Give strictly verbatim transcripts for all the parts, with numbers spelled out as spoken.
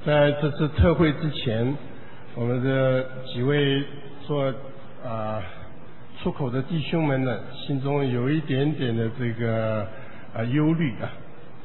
在这次特会之前，我们的几位做啊、呃、出口的弟兄们呢，心中有一点点的这个啊、呃、忧虑啊。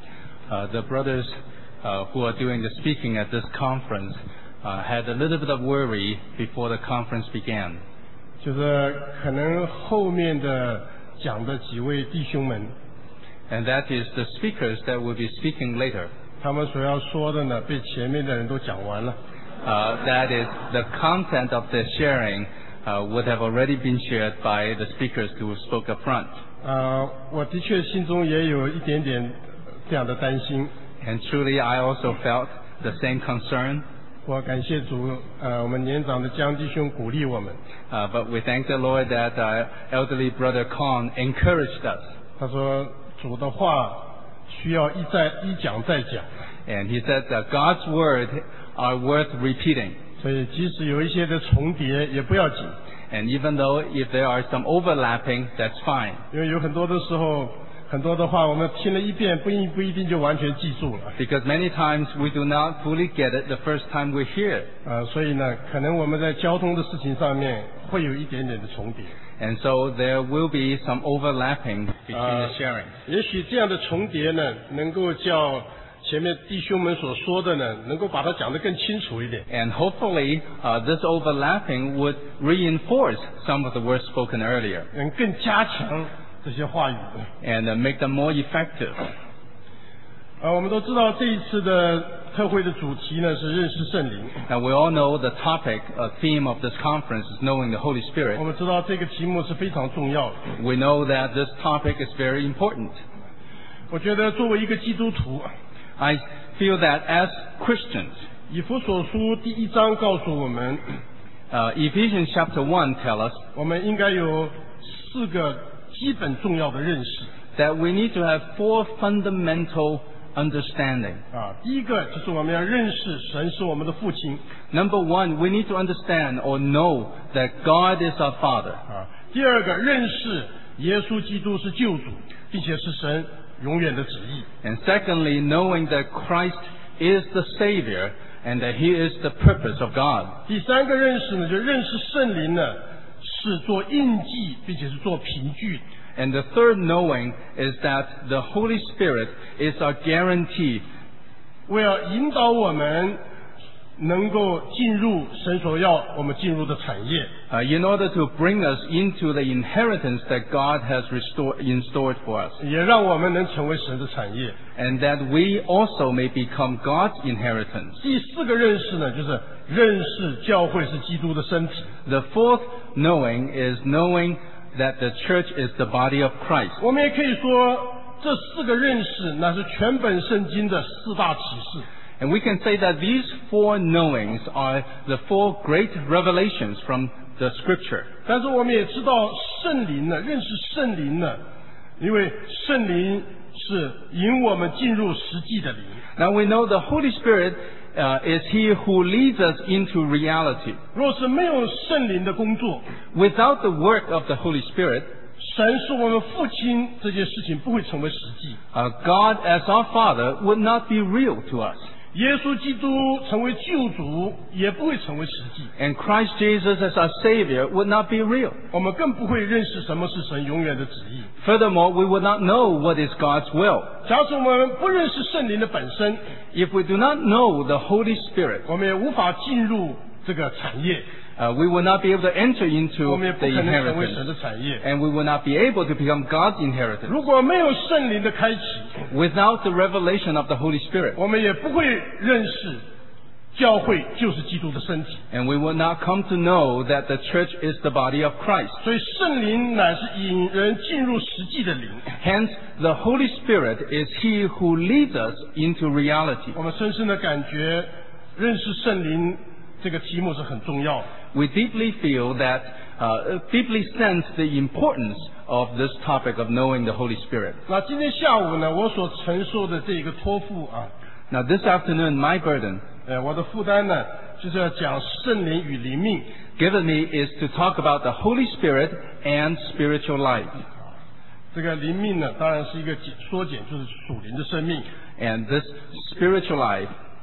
Uh, the brothers uh, who are doing the speaking at this conference uh, had a little bit of worry before the conference began. 就是可能后面的讲的几位弟兄们 And that is the speakers that will be speaking later. 他们所要说的呢，被前面的人都讲完了。 Uh, that is, the content of the sharing uh, would have already been shared by the speakers who spoke up front. 啊、呃，我的确心中也有一点点这样的担心。 And truly, I also felt the same concern. 我感谢主，呃，我们年长的江弟兄鼓励我们。 Uh, but we thank the Lord that uh, elderly brother Kong encouraged us. 他说，主的话需要一再一讲再讲。 And he said that God's word are worth repeating. 所以即使有一些的重叠也不要紧。 And even though if there are some overlapping, that's fine. 因为有很多的时候，很多的话我们听了一遍，不一不一定就完全记住了。 Because many times we do not fully get it the first time we hear it. 呃，所以呢，可能我们在交通的事情上面会有一点点的重叠。 And so there will be some overlapping between the sharing. 也许这样的重叠呢，能够叫前面弟兄们所说的呢，能够把它讲得更清楚一点。 And hopefully, uh, this overlapping would reinforce some of the words spoken earlier. 能更加强这些话语。 And uh, make them more effective. 呃，我们都知道这一次的特会的主题呢是认识圣灵。 Now we all know the topic, uh, theme of this conference is knowing the Holy 我 Spirit. 们知道这个题目是非常重要的。 We know that this topic is very important. 我觉得作为一个基督徒， I feel that as Christians, 以弗所书第一章告诉我们， uh, Ephesians chapter one tell us 我们应该有四个基本重要的认识。 that we need to have four fundamental understanding. 啊，第一个就是我们要认识神是我们的父亲。 Number one, we need to understand or know that God is our Father. 啊，第二个认识耶稣基督是救主，并且是神永远的旨意。 And secondly, knowing that Christ is the Savior and that He is the purpose of God. 第三个认识呢，就认识圣灵呢是做印记，并且是做凭据。 And the third knowing is that the Holy Spirit is our guarantee. 为了引导我们能够进入神所要我们进入的产业， Uh, in order to bring us into the inheritance that God has restored, in store for us. 也让我们能成为神的产业。 And that we also may become God's inheritance. 第四个认识呢，就是认识教会是基督的身体。 The fourth knowing is knowing that the church is the body of Christ. 我们也可以说，这四个认识那是全本圣经的四大启示。 And we can say that these four knowings are the four great revelations from the scripture. 但是我们也知道圣灵呢，认识圣灵呢，因为圣灵是引我们进入实际的灵。 Now we know the Holy Spirit uh, is He who leads us into reality. 若是没有圣灵的工作， Without the work of the Holy Spirit, 神是我们父亲这件事情不会成为实际。 uh, God as our Father would not be real to us. 耶稣基督成为救主也不会成为实际。 And Christ Jesus as our Savior would not be real. 我们更不会认识什么是神永远的旨意。 Furthermore, we would not know what is God's will. 假使我们不认识圣灵的本身， If we do not know the Holy Spirit, 我们也无法进入这个产业， uh, we will not be able to enter 我 into 们也不 the 可能成为神 inheritance. 的产业。 And we will not be able to become God's inheritance. 如果没有圣灵的开启， Without the revelation of the Holy Spirit. 我们也不会认识教会就是基督的身体。 And we will not come to know that the church is the body of Christ. 所以圣灵乃是引人进入实际的灵。 Hence, the Holy Spirit is He who leads us into reality. 我们深深的感觉，认识圣灵这个题目是很重要的。 We deeply feel that, uh, deeply sense the importance of this topic of knowing the Holy Spirit. 那今天下午呢，我所承受的这个托付啊， Now, this afternoon, my burden 呃，我的负担呢，就是要讲圣灵与灵命。 given me is to talk about the Holy Spirit and spiritual life. 这个灵命呢，当然是一个缩减，就是属灵的生命。 And this spiritual life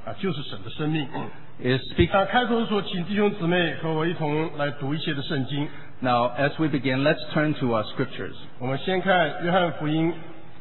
啊，就是神的生命。 is speak. 啊，开头说，请弟兄姊妹和我一同来读一些的圣经。 Now, as we begin, let's turn to our scriptures. 我们先看约翰福音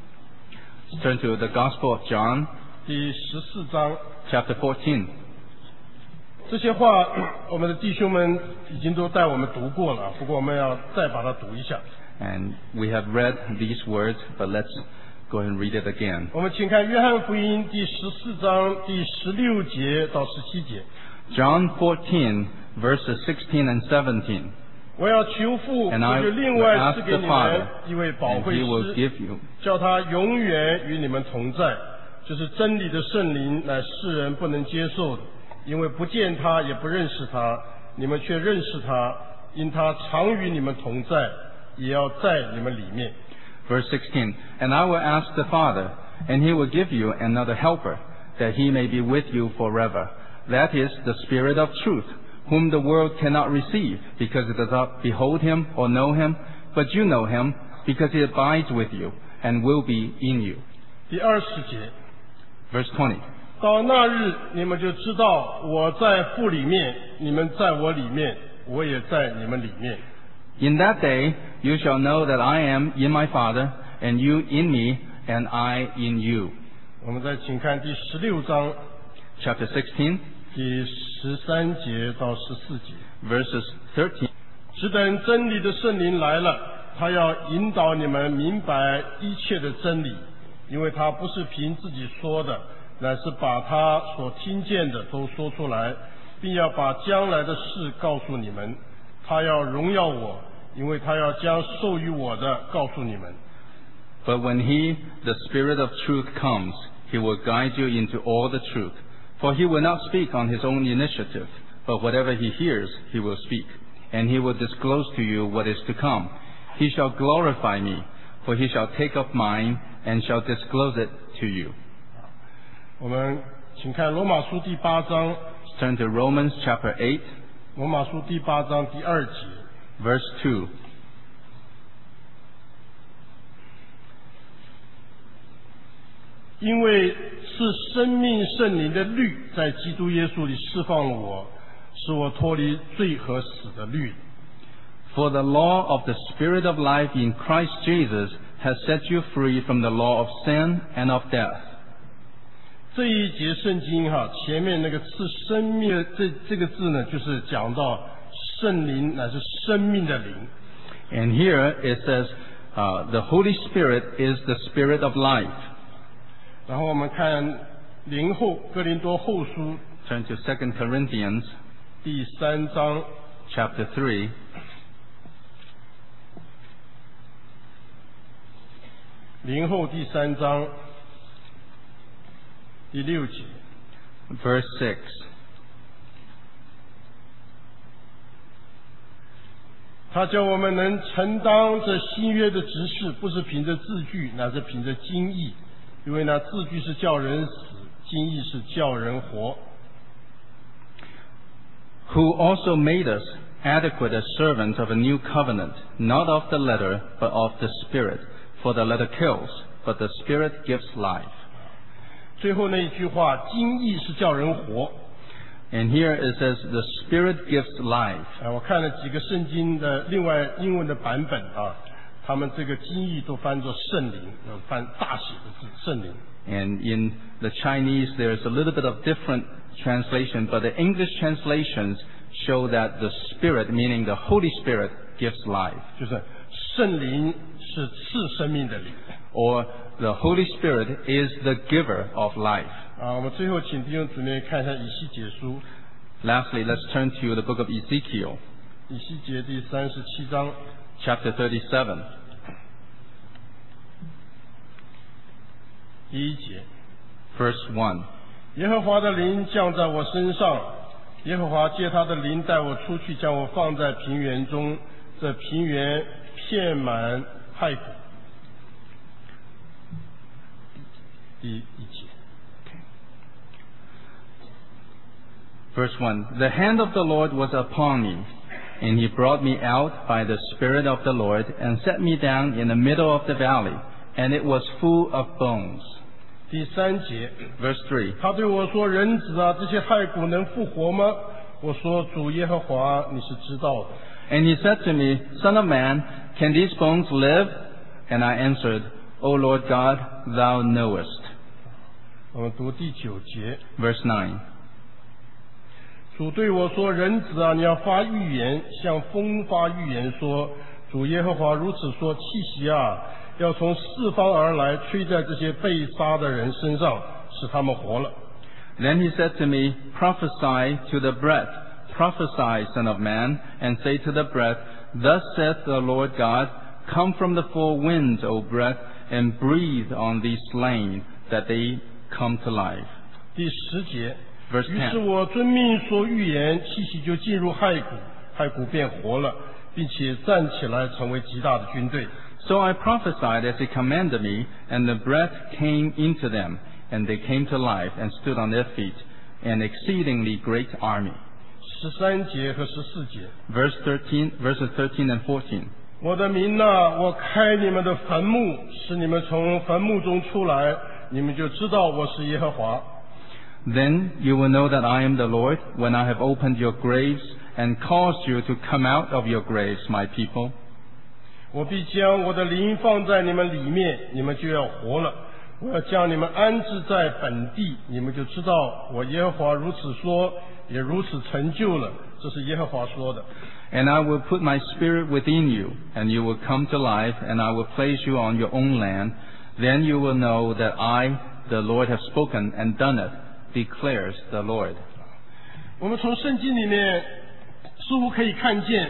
Let's turn to the Gospel of John, 第十四章。 chapter fourteen. 这些话，我们的弟兄们已经都带我们读过了，不过我们要再把它读一下。 And we have read these words, but let's go ahead and read it again. 我们请看约翰福音第十四章第十六节到十七节。 John fourteen, verses sixteen and seventeen. 我要求父， And I 就另 will 外 ask 赐给 the 你们 Father, 一位宝 and 惠 he will 师， give you 叫他永远与你们同在，就是真理的圣灵，乃世人不能接受的，因为不见他，也不认识他，你们却认识他，因他常与你们同在，也要在你们里面。 Verse sixteen, And I will ask the Father, and he will give you another helper, that he may be with you forever. That is the Spirit of truth, whom the world cannot receive, because it does not behold him or know him, but you know him, because he abides with you, and will be in you. 第二十节， Verse twenty, 到那日，你们就知道我在父里面，你们在我里面，我也在你们里面。 In that day you shall know that I am in my Father, and you in me, and I in you. 我们再请看第十六章 Chapter sixteen, 第十三节到十四节。 verses thirteen. 只等真理的圣灵来了，他要引导你们明白一切的真理，因为他不是凭自己说的，乃是把他所听见的都说出来，并要把将来的事告诉你们。他要荣耀我，因为他要将授予我的告诉你们。 But when he, the Spirit of truth, comes, he will guide you into all the truth. For he will not speak on his own initiative, but whatever he hears, he will speak. And he will disclose to you what is to come. He shall glorify me, for he shall take up mine, and shall disclose it to you. 我们请看罗马书第八章， Let's turn to Romans chapter eight, 罗马书第八章第二节。 verse two. 因为是生命圣灵的律在基督耶稣里释放了我，使我脱离罪和死的律。 For the law of the Spirit of life in Christ Jesus has set you free from the law of sin and of death. 这一节圣经哈，前面那个是生命的这这个字呢，就是讲到圣灵乃是生命的灵。 And here it says, uh, the Holy Spirit is the Spirit of life. 然后我们看林后哥林多后书 Turn to Second Corinthians 第三章 chapter three, 林后第三章第六节。 verse six. 他叫我们能承当这新约的职事，不是凭着字句，乃是凭着经意。因为那字句是叫人死，经意是叫人活。 Who also made us adequate as servants of a new covenant, not of the letter, but of the Spirit. For the letter kills, but the Spirit gives life. 最后那一句话，经意是叫人活。 And here it says, the Spirit gives life. 啊，我看了几个圣经的另外英文的版本啊，他们这个经意都翻作圣灵，呃翻大写的字圣灵。 And in the Chinese, there's a little bit of different translation, but the English translations show that the Spirit, meaning the Holy Spirit, gives life. 就是圣灵是赐生命的灵。 Or the Holy Spirit is the giver of life. 啊，我们最后请弟兄姊妹看一下以西结书， Lastly, let's turn to the book of Ezekiel, 以西结第三十七章 chapter thirty-seven, 第一节。 verse one. 耶和华的灵降在我身上，耶和华借他的灵带我出去，将我放在平原中，这平原遍满骸骨。第一节。 Verse one. The hand of the Lord was upon me, and he brought me out by the Spirit of the Lord, and set me down in the middle of the valley, and it was full of bones. 第三节， Verse three. 他对我说：“人子啊，这些骸骨能复活吗？”我说：“主耶和华，你是知道的。” And he said to me, Son of man, can these bones live? And I answered, O Lord God, thou knowest. 我们读第九节， Verse nine. 主对我说：“人子啊，你要发预言，向风发预言说，主耶和华如此说：气息啊，要从四方而来，吹在这些被杀的人身上，使他们活了。” Then he said to me, Prophesy to the breath, prophesy, Son of man, and say to the breath, Thus saith the Lord God, Come from the four winds, O breath, and breathe on these slain, that they come to life. 第十节， Verse 于是 ten. 我遵命说预言，气息就进入骸骨，骸骨变活了，并且站起来成为极大的军队。 So I prophesied as he commanded me, and the breath came into them, and they came to life and stood on their feet, an exceedingly great army. 十三节和十四节， Verse thirteen, verses thirteen and fourteen. 我的民哪，我开你们的坟墓，使你们从坟墓中出来，你们就知道我是耶和华。 Then you will know that I am the Lord, when I have opened your graves and caused you to come out of your graves, my people. 我必将我的灵放在你们里面，你们就要活了。我要将你们安置在本地，你们就知道我耶和华如此说，也如此成就了。这是耶和华说的。 And I will put my spirit within you, and you will come to life, and I will place you on your own land. Then you will know that I, the Lord, have spoken and done it, declares the Lord. 我们从圣经里面似乎可以看见，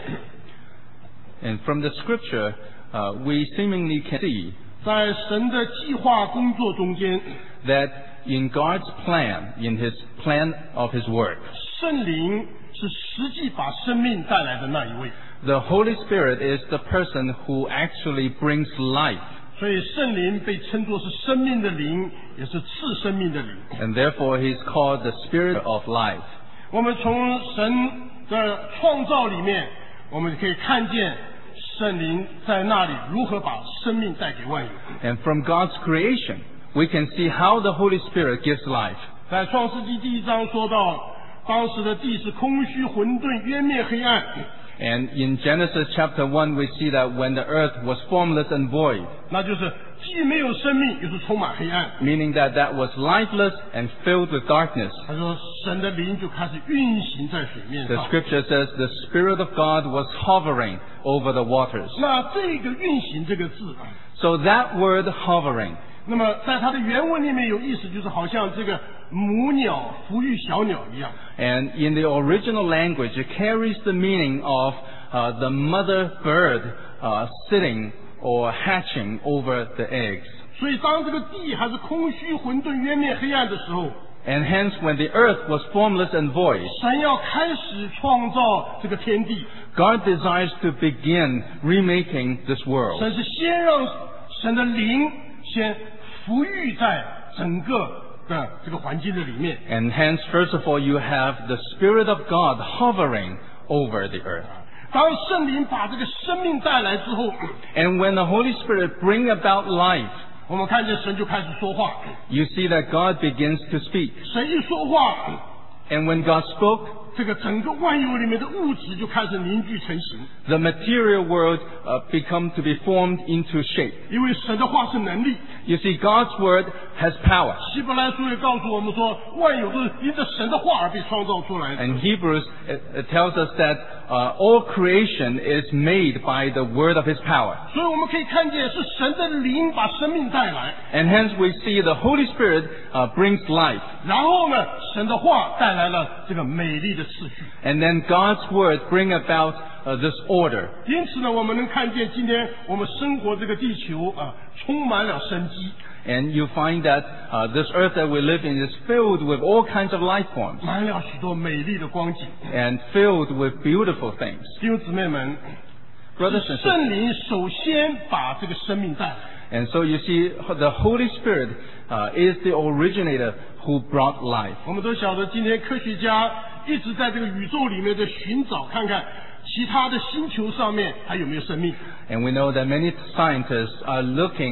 And from the scripture, uh, we seemingly can see 在神的计划工作中间， that in God's plan, in His plan of His work, 圣灵是实际把生命带来的那一位。 the Holy Spirit is the person who actually brings life. 所以圣灵被称作是生命的灵，也是赐生命的灵。 And therefore He's called the Spirit of life. 我们从神的创造里面，我们可以看见圣灵在那里如何把生命带给万有。 And from God's creation, we can see how the Holy Spirit gives life. 在创世纪第一章说到，当时的地是空虚混沌，渊面黑暗。 And in Genesis chapter one, we see that when the earth was formless and void, 那就是既没有生命，又是充满黑暗。 meaning that that was lifeless and filled with darkness. 他说，神的灵就开始运行在水面 The 上。 scripture says the Spirit of God was hovering over the waters. 那这个运行这个字啊， So that word hovering, 那么在它的原文里面有意思，就是好像这个母鸟抚育小鸟一样。 and in the original language, it carries the meaning of uh, the mother bird uh, sitting or hatching over the eggs. 所以当这个地还是空虚混沌、渊面黑暗的时候， And hence, when the earth was formless and void, 神要开始创造这个天地。 God desires to begin remaking this world. 神是先让神的灵先抚育在整个的这个环境的里面。 And hence, first of all, you have the Spirit of God hovering over the earth. 当圣灵把这个生命带来之后， And when the Holy Spirit bring about life, 我们看见神就开始说话。 you see that God begins to speak. 神一说话， And when God spoke, 这个整个万有里面的物质就开始凝聚成型。 the material world uh, become to be formed into shape. 因为神的话是能力。 You see, God's word has power. 希伯来书也告诉我们说，万有都是因着神的话而被创造出来的。 And Hebrews it, it tells us that uh, all creation is made by the word of His power. 所以我们可以看见是神的灵把生命带来， And hence we see the Holy Spirit uh, brings life. 然后呢，神的话带来了这个美丽的次序。 And then God's word bring about uh, this order. 因此呢，我们能看见今天我们生活这个地球啊，充满了生机， And you find that uh, this earth that we live in is filled with all kinds of life forms 满了许多美丽的光景。 and filled with beautiful things. 弟兄姊妹们， Brothers and sisters. 圣灵首先把这个生命带来。 And so you see, the Holy Spirit uh, is the originator who brought life. 我们都晓得，今天科学家一直在这个宇宙里面的寻找，看看其他的星球上面还有没有生命。 And we know that many scientists are looking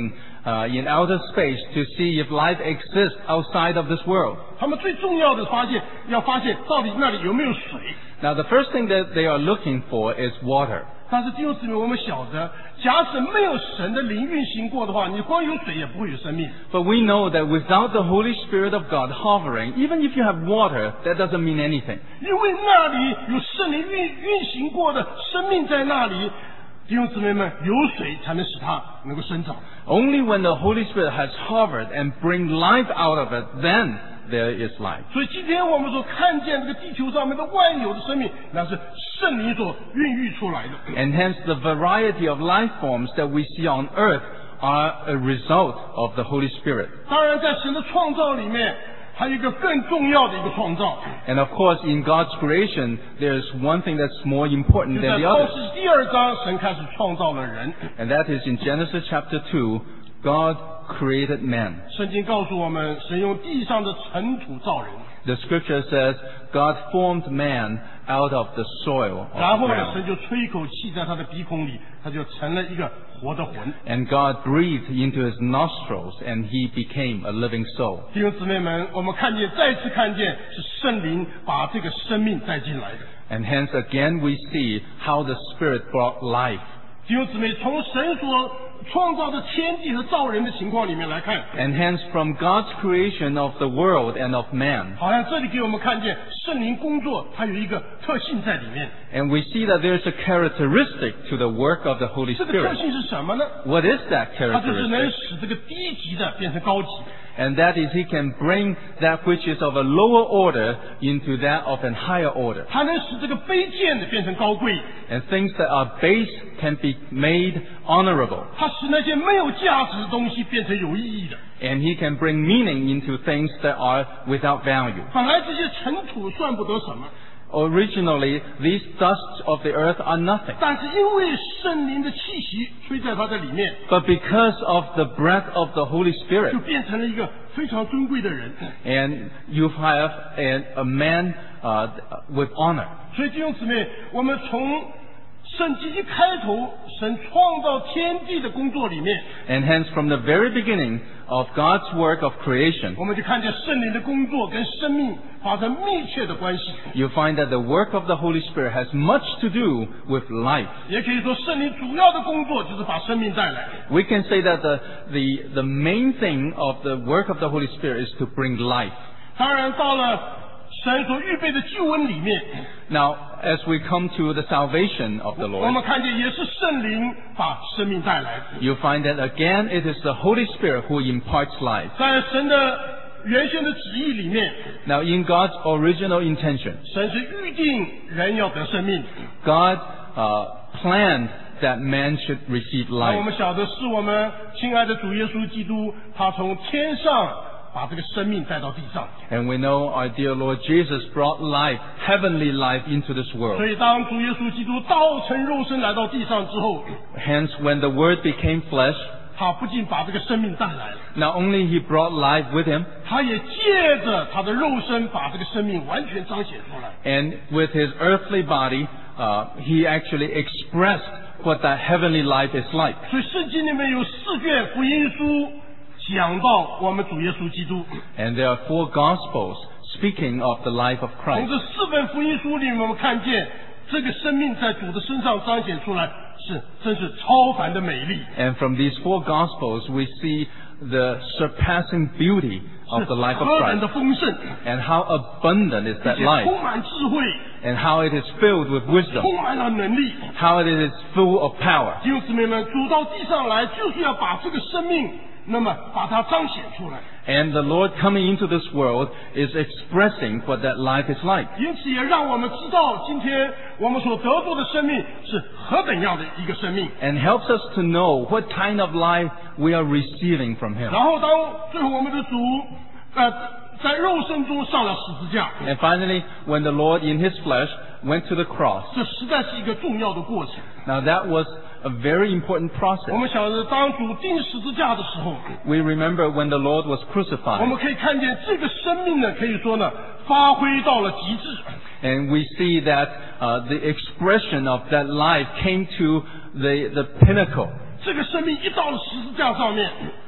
uh, in outer space to see if life exists outside of this world. 他们最重要的发现，要发现到底那里有没有水。 Now, the first thing that they are looking for is water. 但是弟兄姊妹，我们晓得，假使没有神的灵运行过的话，你光有水也不会有生命。 But we know that without the Holy Spirit of God hovering, even if you have water, that doesn't mean anything. 因为那里有圣灵运运行过的生命在那里，弟兄姊妹们，有水才能使它能够生长。 Only when the Holy Spirit has hovered and bring life out of it, then there is life. 所以今天我们所看见这个地球上面的万有的生命，那是圣灵所孕育出来的。 And hence the variety of life forms that we see on earth are a result of the Holy Spirit. 当然，在神的创造里面，还有一个更重要的一个创造， And of course, in God's creation, there's one thing that's more important 就在 than the 创 other. 世第二章，神开始创造了人。 And that is in Genesis chapter two, God created man. 圣经告诉我们，神用地上的尘土造人， The scripture says God formed man out of the soil of 然 the 后呢， ground. 神就吹一口气在他的鼻孔里，他就成了一个活的魂。 And God breathed into his nostrils and he became a living soul. 弟兄姊妹们，我们看见，再次看见是圣灵把这个生命带进来的。 And hence again we see how the Spirit brought life. 弟兄姊妹，从神所创造的天地和造人的情况里面来看， And hence from God's creation of the world and of man, 好像这里给我们看见圣灵工作，它有一个特性在里面。 and we see that there's a characteristic to the work of the Holy 这个特 Spirit. 性是什么呢？ What is that 它就是能 characteristic? 使这个低级的变成高级。 And that is he can bring that which is of a lower order into that of an higher order. 它能使这个卑贱的变成高贵， And things that are base can be made honorable. 它使那些没有价值的东西变成有意义的。 And he can bring meaning into things that are without value. 本来这些尘土算不得什么， Originally, these dusts of the earth are nothing. 但是因为圣灵的气息吹在它的里面， But because of the breath of the Holy 就 Spirit, 变成了一个非常尊贵的人。 and you have a, a man uh, with honor. 所以弟兄姊妹，我们从圣经一开头，神创造天地的工作里面， And hence, from the very beginning of God's work of creation, 我们就看见圣灵的工作跟生命发生密切的关系。 you find that the work of the Holy Spirit has much to do with life. 也可以说，圣灵主要的工作就是把生命带来。 We can say that the, the, the main thing of the work of the Holy Spirit is to bring life. 当然，到了神所预备的救恩里面， Now, as we come to the salvation of the 我 Lord, 们看见也是圣灵把生命带来。 you find that again it is the Holy Spirit who imparts life. 在神的原先的旨意里面， Now, in God's original intention, 神是预定人要得生命。 God uh, planned that man should receive 那我 life. 们晓得是我们亲爱的主耶稣基督，他从天上把这个生命带到地上。 And we know our dear Lord Jesus brought life, heavenly life, into this 所 world. 以当主耶稣基督道成肉身来到地上之后， Hence, when the Word became flesh, 他不仅把这个生命带来了， not only He brought life with Him, 他也借着他的肉身把这个生命完全彰显出来。 and with His earthly body, uh, He actually expressed what that heavenly life is like. 所以圣经里面有四卷福音书讲到我们主耶稣基督。 And there are four Gospels speaking of the life of 从 Christ. 这四本福音书里面，我们看见这个生命在主的身上彰显出来，是真是超凡的美丽， And from these four Gospels, we see the surpassing beauty 是 of the life of 何等 Christ. 的丰盛， And how abundant is 而 that 且 life. 充满智慧， And how it is filled with wisdom. 充满了能力。 How it is full of power. 弟兄姊妹们，主到地上来，就是要把这个生命，那么把它彰显出来。 And the Lord coming into this world is expressing what that life is like. 因此也让我们知道，今天我们所得到的生命是何等样的一个生命。 And helps us to know what kind of life we are receiving from Him. 然后当最后我们的主，呃，在肉身中上了十字架， And finally, when the Lord in His flesh went to the cross. 这实在是一个重要的过程。 Now that was a very important 我 process. 们晓得，当主钉十字架的时候， We remember when the Lord was 我 crucified. 们可以看见这个生命呢，可以说呢，发挥到了极致。 And we see that uh, the expression of that life came to the, the pinnacle. 这个生命一到了十字架上面，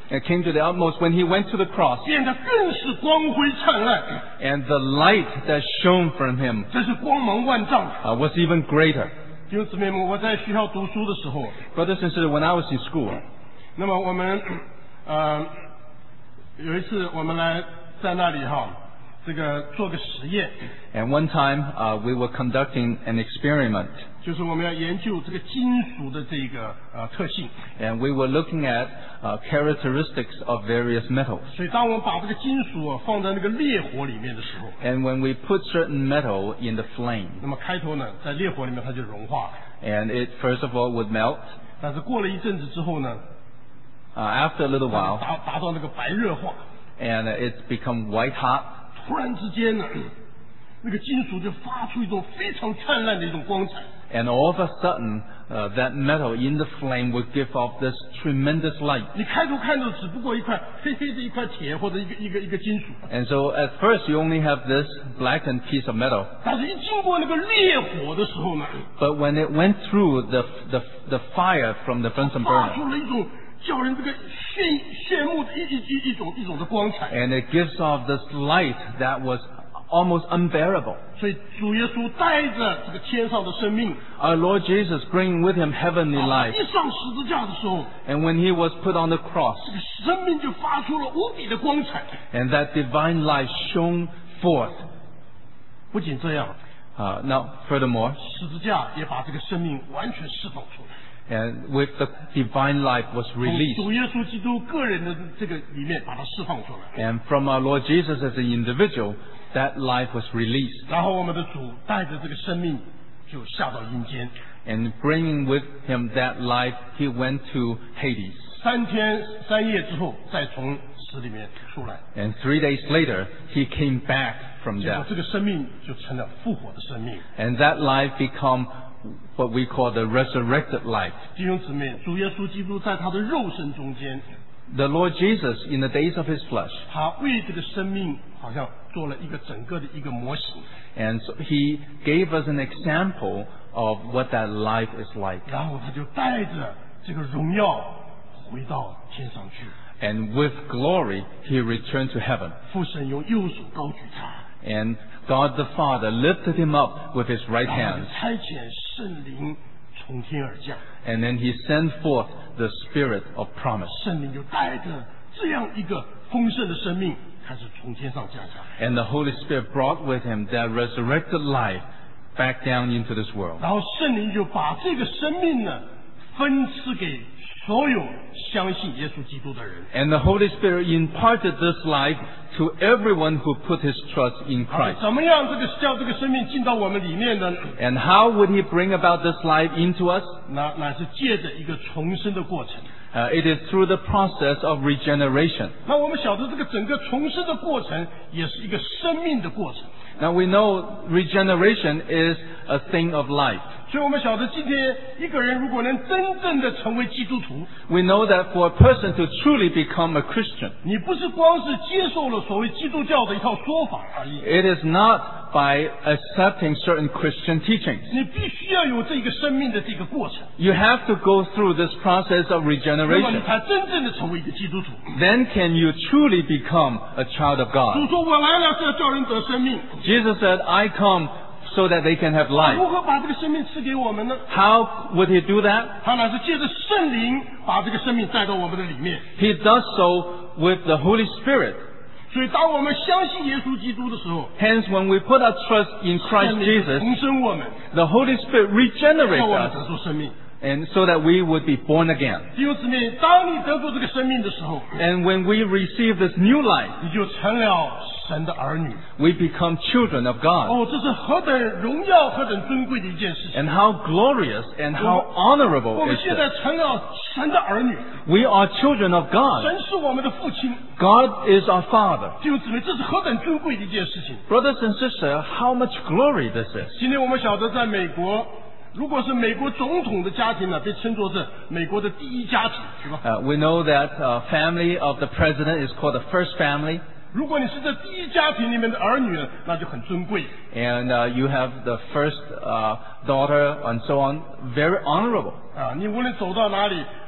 It came to the utmost when he went to the cross, 变得更是光辉灿烂， and the light that shone from him 这是光芒万丈。 uh, was even greater. 弟兄姊妹们，我在学校读书的时候， Brothers and sisters, when I was in school, 那么我们呃有一次我们来在那里哈，这个做个实验， and one time uh, we were conducting an experiment, 就是我们要研究这个金属的这个呃特性。 and we were looking at uh, characteristics of various metals. 所以当我们把这个金属啊放在那个烈火里面的时候， And when we put certain metal in the flame, 那么开头呢，在烈火里面它就融化了， and it first of all would melt, 但是过了一阵子之后呢， uh, after a little 它 while, 达达到那个白热化， and it's become white hot, 突然之间呢，那个金属就发出一种非常灿烂的一种光彩。 and all of a sudden, uh, that metal in the flame would give off this tremendous light. 你开头看到只不过一块黑黑的一块铁或者一个一个一个金属， And so at first you only have this blackened piece of metal, 但是一经过那个烈火的时候呢， but when it went through the the, the fire from the Bunsen 发 burner, 出了一种叫人这个炫炫目的一一一一种一种的光彩。 and it gives off this light that was almost unbearable. 所以主耶稣带着这个天上的生命， Our Lord Jesus bringing with him heavenly 啊 life, 一上十字架的时候， and when he was put on the cross, 这个生命就发出了无比的光彩。 and that divine light shone forth. 不仅这样， Uh, now, furthermore, 十字架也把这个生命完全释放出来， and with the divine life was 从 released, 主耶稣基督个人的这个里面把它释放出来。 and from our Lord Jesus as an individual, that life was released, 然后我们的主带着这个生命就下到阴间， and bringing with him that life, he went to Hades, 三天三夜之后再从死里面出来， and three days later, he came back from 结果 death, 这个生命就成了复活的生命。 and that life become what we call the resurrected life. 弟兄姊妹，主耶稣基督在他的肉身中间， The Lord Jesus, in the days of his flesh, 他为这个生命好像做了一个整个的一个模型， and so he gave us an example of what that life is like. 然后他就带着这个荣耀回到天上去。 And with glory, he returned to heaven. 父神用右手高举他， And God the Father lifted him up with his right 然后 hand. 就差遣圣灵从天而降， And then he sent forth the Spirit of promise. 圣灵就带着这样一个丰盛的生命开始从天上降下来， And the Holy Spirit brought with him that resurrected life back down into this world. 然后圣灵就把这个生命呢分赐给所有相信耶稣基督的人。 And the Holy Spirit imparted this life to everyone who put his trust in 好 Christ. 怎么样这个叫这个生命进到我们里面呢？ And how would he bring about this life into us? 那乃是借着一个重生的过程。 Uh, it is through the process of regeneration. 那我们晓得这个整个重生的过程也是一个生命的过程， Now we know regeneration is a thing of life. 所以我们晓得今天一个人如果能真正的成为基督徒， We know that for a person to truly become a Christian, 你不是光是接受了所谓基督教的一套说法而已， it is not by accepting certain Christian teachings. 你必须要有这个生命的这个过程， You have to go through this process of 那么你 regeneration. 才真正的成为一个基督徒。 Then can you truly become a child of 主 God. 说：“我来了是要叫人得生命。 Jesus said, I come so that they can have ” life. 如何把这个生命赐给我们呢？ How would he do that? 他乃是借着圣灵把这个生命带到我们的里面。 He does so with the Holy Spirit. 所以，当我们相信耶稣基督的时候， Hence, when we put our trust in 圣 Christ 灵 Jesus, 重生我们， the Holy Spirit 让 regenerates 我们 us, 得出生命。 and so that we would be born again. 弟兄姊妹，当你得过这个生命的时候， And when we receive this new life, 你就成了神的儿女。 we become children of God. 哦，这是何等荣耀、何等尊贵的一件事情！ And how glorious and how 我 honorable 们 is 现在 this. 成了神的儿女， We are children of God. 神是我们的父亲。 God is our Father. 弟兄姊妹，这是何等尊贵的一件事情！ Brothers and sisters, how much glory this is. 今天我们晓得，在美国，如果是美国总统的家庭呢，被称作是美国的第一家庭，是吧？ Uh, we know that uh, family of the president is called the first family. 如果你是这第一家庭里面的儿女呢，那就很尊贵。 And uh, you have the first uh, daughter and so on. Very honorable. 啊，你无论走到哪里，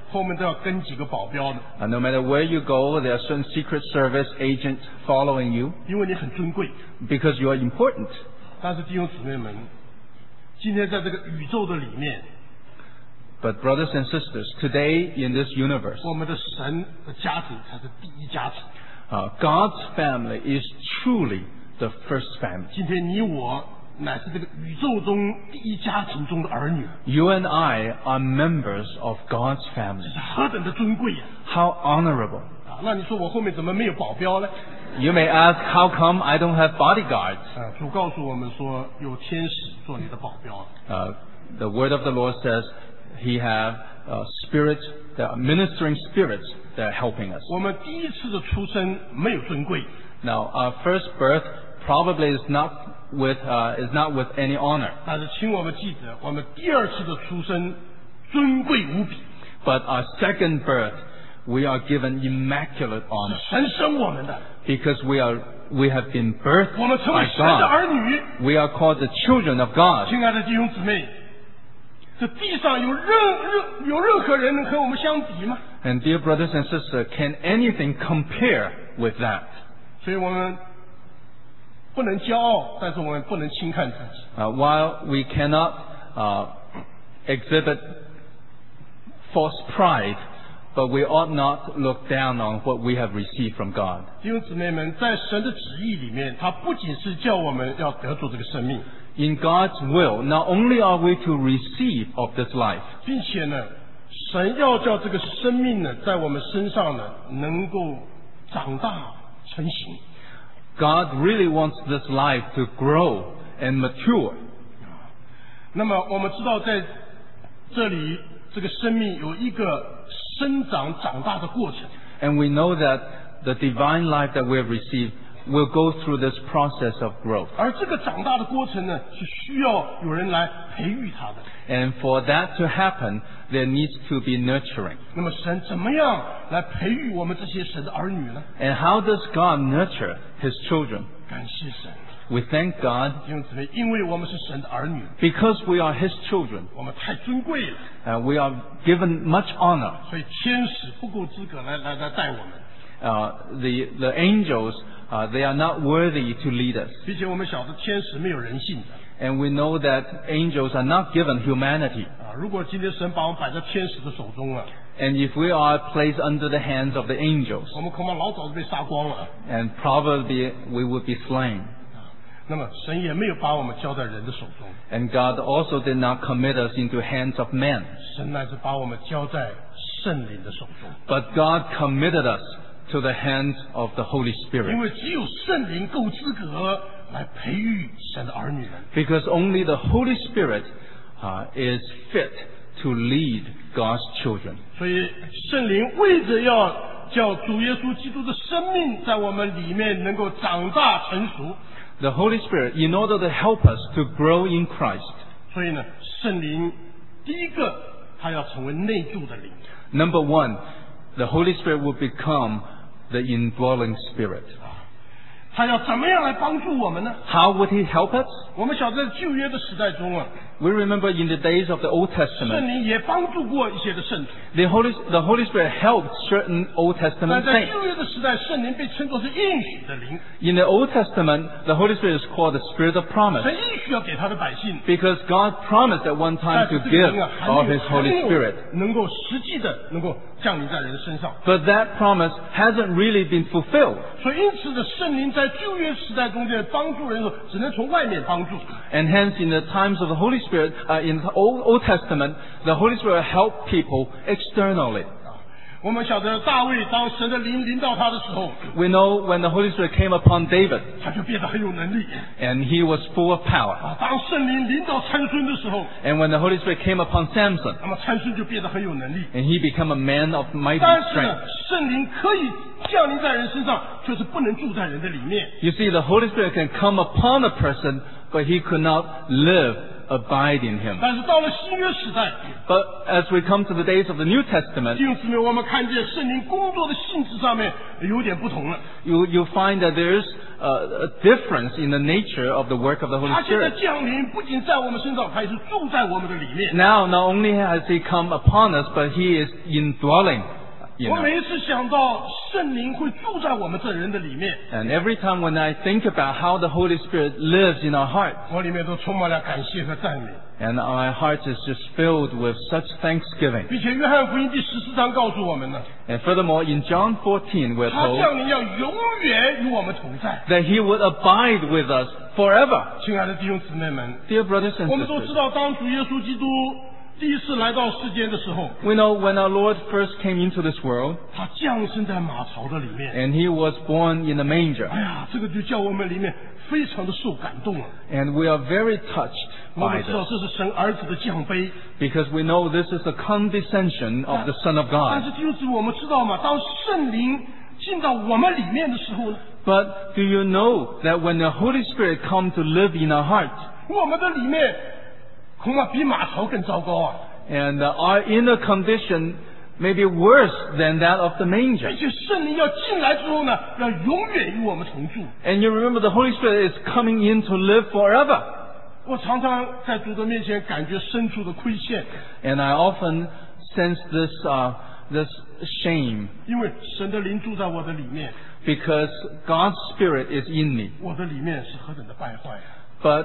后面都要跟几个保镖的， And no matter where you go, there are certain Secret Service agents following you 因为你很尊贵。 because you are important. 但是弟兄姊妹们，今天在这个宇宙的里面， But brothers and sisters, today in this universe, 我们的神的家庭才是第一家庭。 uh, God's family is truly the first family. 今天你我乃是这个宇宙中第一家庭中的儿女， You and I are members of God's 这 family. 是何等的尊贵呀！ How honorable. 啊，那你说我后面怎么没有保镖呢？ You may ask, how come I don't have bodyguards? 啊，主告诉我们说，有天使做你的保镖。 Uh, the word of the Lord says He have uh, spirits, that are ministering spirits that are helping us. 我们第一次的出生没有尊贵， Now, our first birth probably is not with uh, is not with any honor, 但是请我们记得，我们第二次的出生尊贵无比， but our second birth we are given immaculate 是 honor 神生我们的， because we are we have been birthed 我们成为 by 神的 God. 儿女。 We are called the children of God. 亲爱的弟兄姊妹，这地上有任任有任何人能和我们相比吗？ And dear brothers and sisters, can anything compare with that? 所以我们不能骄傲，但是我们不能轻看自己。 Uh, while we cannot uh, exhibit false pride, but we ought not look down on what we have received from God. 弟兄姊妹们，在神的旨意里面，他不仅是叫我们要得着这个生命， In God's will, not only are we to receive of this life, 并且呢，神要叫这个生命呢，在我们身上呢，能够长大成型。 God really wants this life to grow and mature. 那么我们知道，在这里这个生命有一个生长长大的过程。 And we know that the divine life that we have received will go through this process of growth. 而这个长大的过程呢，是需要有人来培育他的。 And for that to happen, there needs to be nurturing. 那么神怎么样来培育我们这些神的儿女呢？ And how does God nurture His children? 感谢神， We thank God 弟兄姊妹，因为我们是神的儿女， because we are His children. 我们太尊贵了， Uh, we are given much honor. 所以天使不够资格来来来带我们。 Uh, the, the angels, uh, they are not worthy to lead us. 并且我们晓得天使没有人性的 And we know that angels are not given humanity. 啊！如果今天神把我们摆在天使的手中了， And if we are placed under the hands of the angels, 我们恐怕老早就被杀光了。 and probably we would be slain. 那么神也没有把我们交在人的手中， And God also did not commit us into hands of men, 神乃是把我们交在圣灵的手中。 but God committed us to the hands of the Holy 因 Spirit. 为只有圣灵够资格来培育神的儿女们。 Because only the Holy Spirit uh, is fit to lead God's children. 所以圣灵为着要叫主耶稣基督的生命在我们里面能够长大成熟， The Holy Spirit, in order to help us to grow in Christ, 所以呢，圣灵第一个他要成为内住的灵。 number one, the Holy Spirit will become the indwelling Spirit. 他要怎么样来帮助我们呢？ How would He help us? 我们晓得在旧约的时代中啊， We remember in the days of the Old 圣 Testament, 灵也帮助过一些的圣徒。 the Holy, the Holy Spirit helped certain Old 但 Testament 在 saints. 旧约的时代，圣灵被称作是应许的灵， In the Old Testament, the Holy Spirit is called the Spirit of promise 神应许要给他的百姓。 because God promised at one 但 time 是 to 这个 give 灵啊，还 of 没有 His 还 Holy 没有 Spirit. 能够实际的能够降临在人身上。 But that promise hasn't really been fulfilled. 所以因此的圣灵在旧约时代中间帮助人的时候，只能从外面帮助。 And hence, in the times of the Holy Spirit, uh, in the Old, Old Testament, the Holy Spirit helped people externally. 我们晓得大卫当神的灵临到他的时候， We know when the Holy Spirit came upon David, 他就变得很有能力 and he was full of power. 啊。当圣灵临到参孙的时候， And when the Holy Spirit came upon Samson, 那么参孙就变得很有能力。 and he became a man of mighty 但是呢 strength.， 圣灵可以降临在人身上，就是不能住在人的里面。 You see, the Holy Spirit can come upon a person, but he could not live abide in him. 但是到了新约时代， But as we come to the days of the New Testament, 弟兄姊妹，我们看见圣灵工作的性质上面有点不同了。 you, you find that there's a, a difference in the nature of the work of the Holy 他现在 Spirit. 降临，不仅在我们身上，他也是住在我们的里面。 Now, not only has he come upon us, but he is indwelling in 我 us. 每一次想到圣灵会住在我们这人的里面， And every time when I think about how the Holy Spirit lives in our hearts, 我里面都充满了感谢和赞美。 and my heart is just filled with such thanksgiving. 并且约翰福音第十四章告诉我们呢， And furthermore, in John fourteen, we're 他 told 降临要永远与我们同在。 that he would abide with us forever. 亲爱的弟兄姊妹们， Dear brothers and 我们都知 sisters, 道，当主耶稣基督第一次来到世间的时候， we know when our Lord first came into this world, 他降生在马槽的里面。 and he was born in a manger. 哎呀，这个就叫我们里面非常的受感动了。 And we are very touched 我 by 们知道 this, 这是神儿子的降杯， because we know this is a condescension of the Son of 但 God. 是弟兄姊妹，我们知道吗？当圣灵进到我们里面的时候呢， But do you know that when the Holy Spirit comes to live in our hearts, 我们的里面恐怕比马槽更糟糕啊！ and uh, our inner condition may be worse than that of the 而 manger. 且圣灵要进来之后呢，要永远与我们同住。 And you remember the Holy Spirit is coming in to live forever. 我常常在主的面前感觉深处的亏欠， And I often sense this, uh, this shame 因为神的灵住在我的里面， because God's Spirit is in me. 我的里面是何等的败坏啊！ But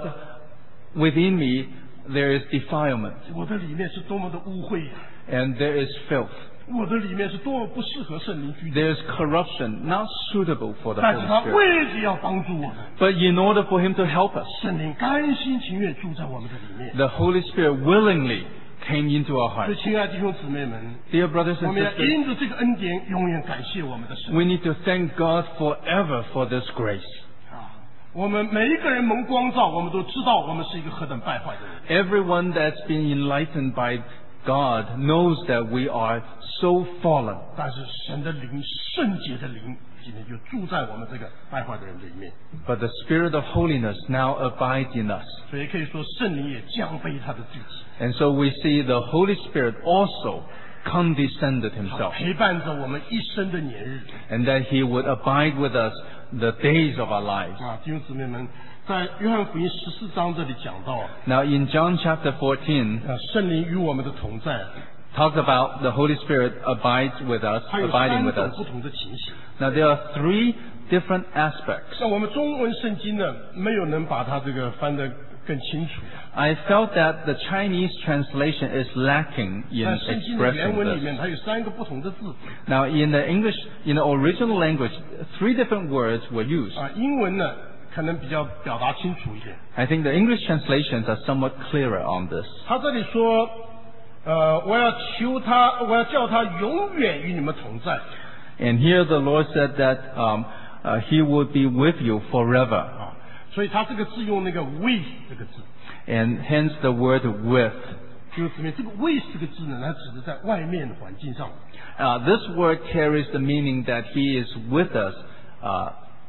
within me, there is defilement 我的里面是多么的污秽呀、 and there is filth. 我的里面是多么不适合圣灵居住。 There is corruption, not suitable for the 但是 Holy 他 Spirit. 为着要帮助我们， But in order for Him to help us, 圣灵甘心情愿住在我们的里面。 the Holy Spirit willingly came into our 所以， hearts. 亲爱的弟兄姊妹们， Dear brothers 我 and 们要 sisters, 因着这个恩典，永远感谢我们的神 we need to thank God forever for this grace. 啊！我们每一个人蒙光照，我们都知道我们是一个何等败坏的人。 Everyone that's been enlightened by God knows that we are so fallen. 但是神的灵，圣洁的灵，今天就住在我们这个败坏的人里面。 But the Spirit of holiness now abides in us. 所以可以说，圣灵也降卑他的自己， And so we see the Holy Spirit also condescended 他 Himself, 陪伴着我们一生的年日。 and that He would abide with us the days of our lives. 啊，弟兄姊妹们，在约翰福音十四章这里讲到， Now in John chapter fourteen, 啊，圣灵与我们的同在， talks about the Holy Spirit abides with us, 它有 abiding 三 with 种 us. 不同的情形。 Now there are three different aspects. 像我们中文圣经呢，没有能把它这个翻得更清楚。 I felt that the Chinese translation is lacking in 在圣经的原 expressing 文里 this. 面，它有三个不同的字 Now in the English, in the original language, three different words were used. 啊，英文呢可能比较表达清楚一点。 I think the English translations are somewhat clearer on this. 他这里说，呃，我要求他，我要叫他永远与你们同在。 And here the Lord said that um, uh, He would be with you forever. 啊，所以他这个字用那个 with 这个字， And hence the word with. 就是指明这个 with 这个字呢，它指的在外面的环境上。 Uh, this word carries the meaning that He is with us, uh,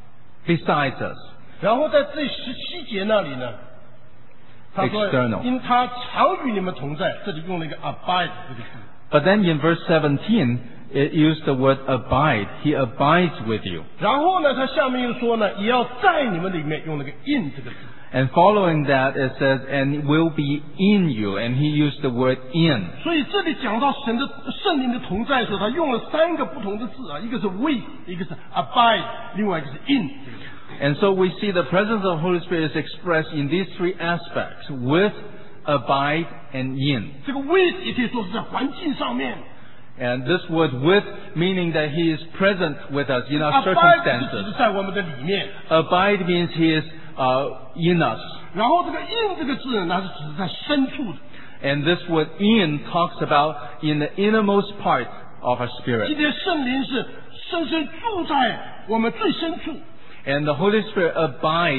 besides us. 然后在这十七节那里呢，他说 External 因他常与你们同在，这里用了一个 abide 这个字。 But then in verse seventeen, it used the word abide. He abides with you. 然后呢，他下面又说呢，也要在你们里面用了个 in 这个字。 And following that, it says, and will be in you. And He used the word in. 所以这里讲到神的圣灵的同在的时候，他用了三个不同的字啊，一个是 with，一个是 abide，另外一个是 in 这个字。 And so we see the presence of the Holy Spirit is expressed in these three aspects: with, abide, and in. 这个 with 也可以说是在环境上面 And this word with, meaning that He is present with us in our ，abide 是指 circumstances. 在我们的里面， Abide means He is uh, in us. 然后这个 in 这个字呢，它是指在深处的。 And this word in talks about in the innermost part of our 今 spirit. 天圣灵是深深住在我们最深处， And the Holy Spirit abides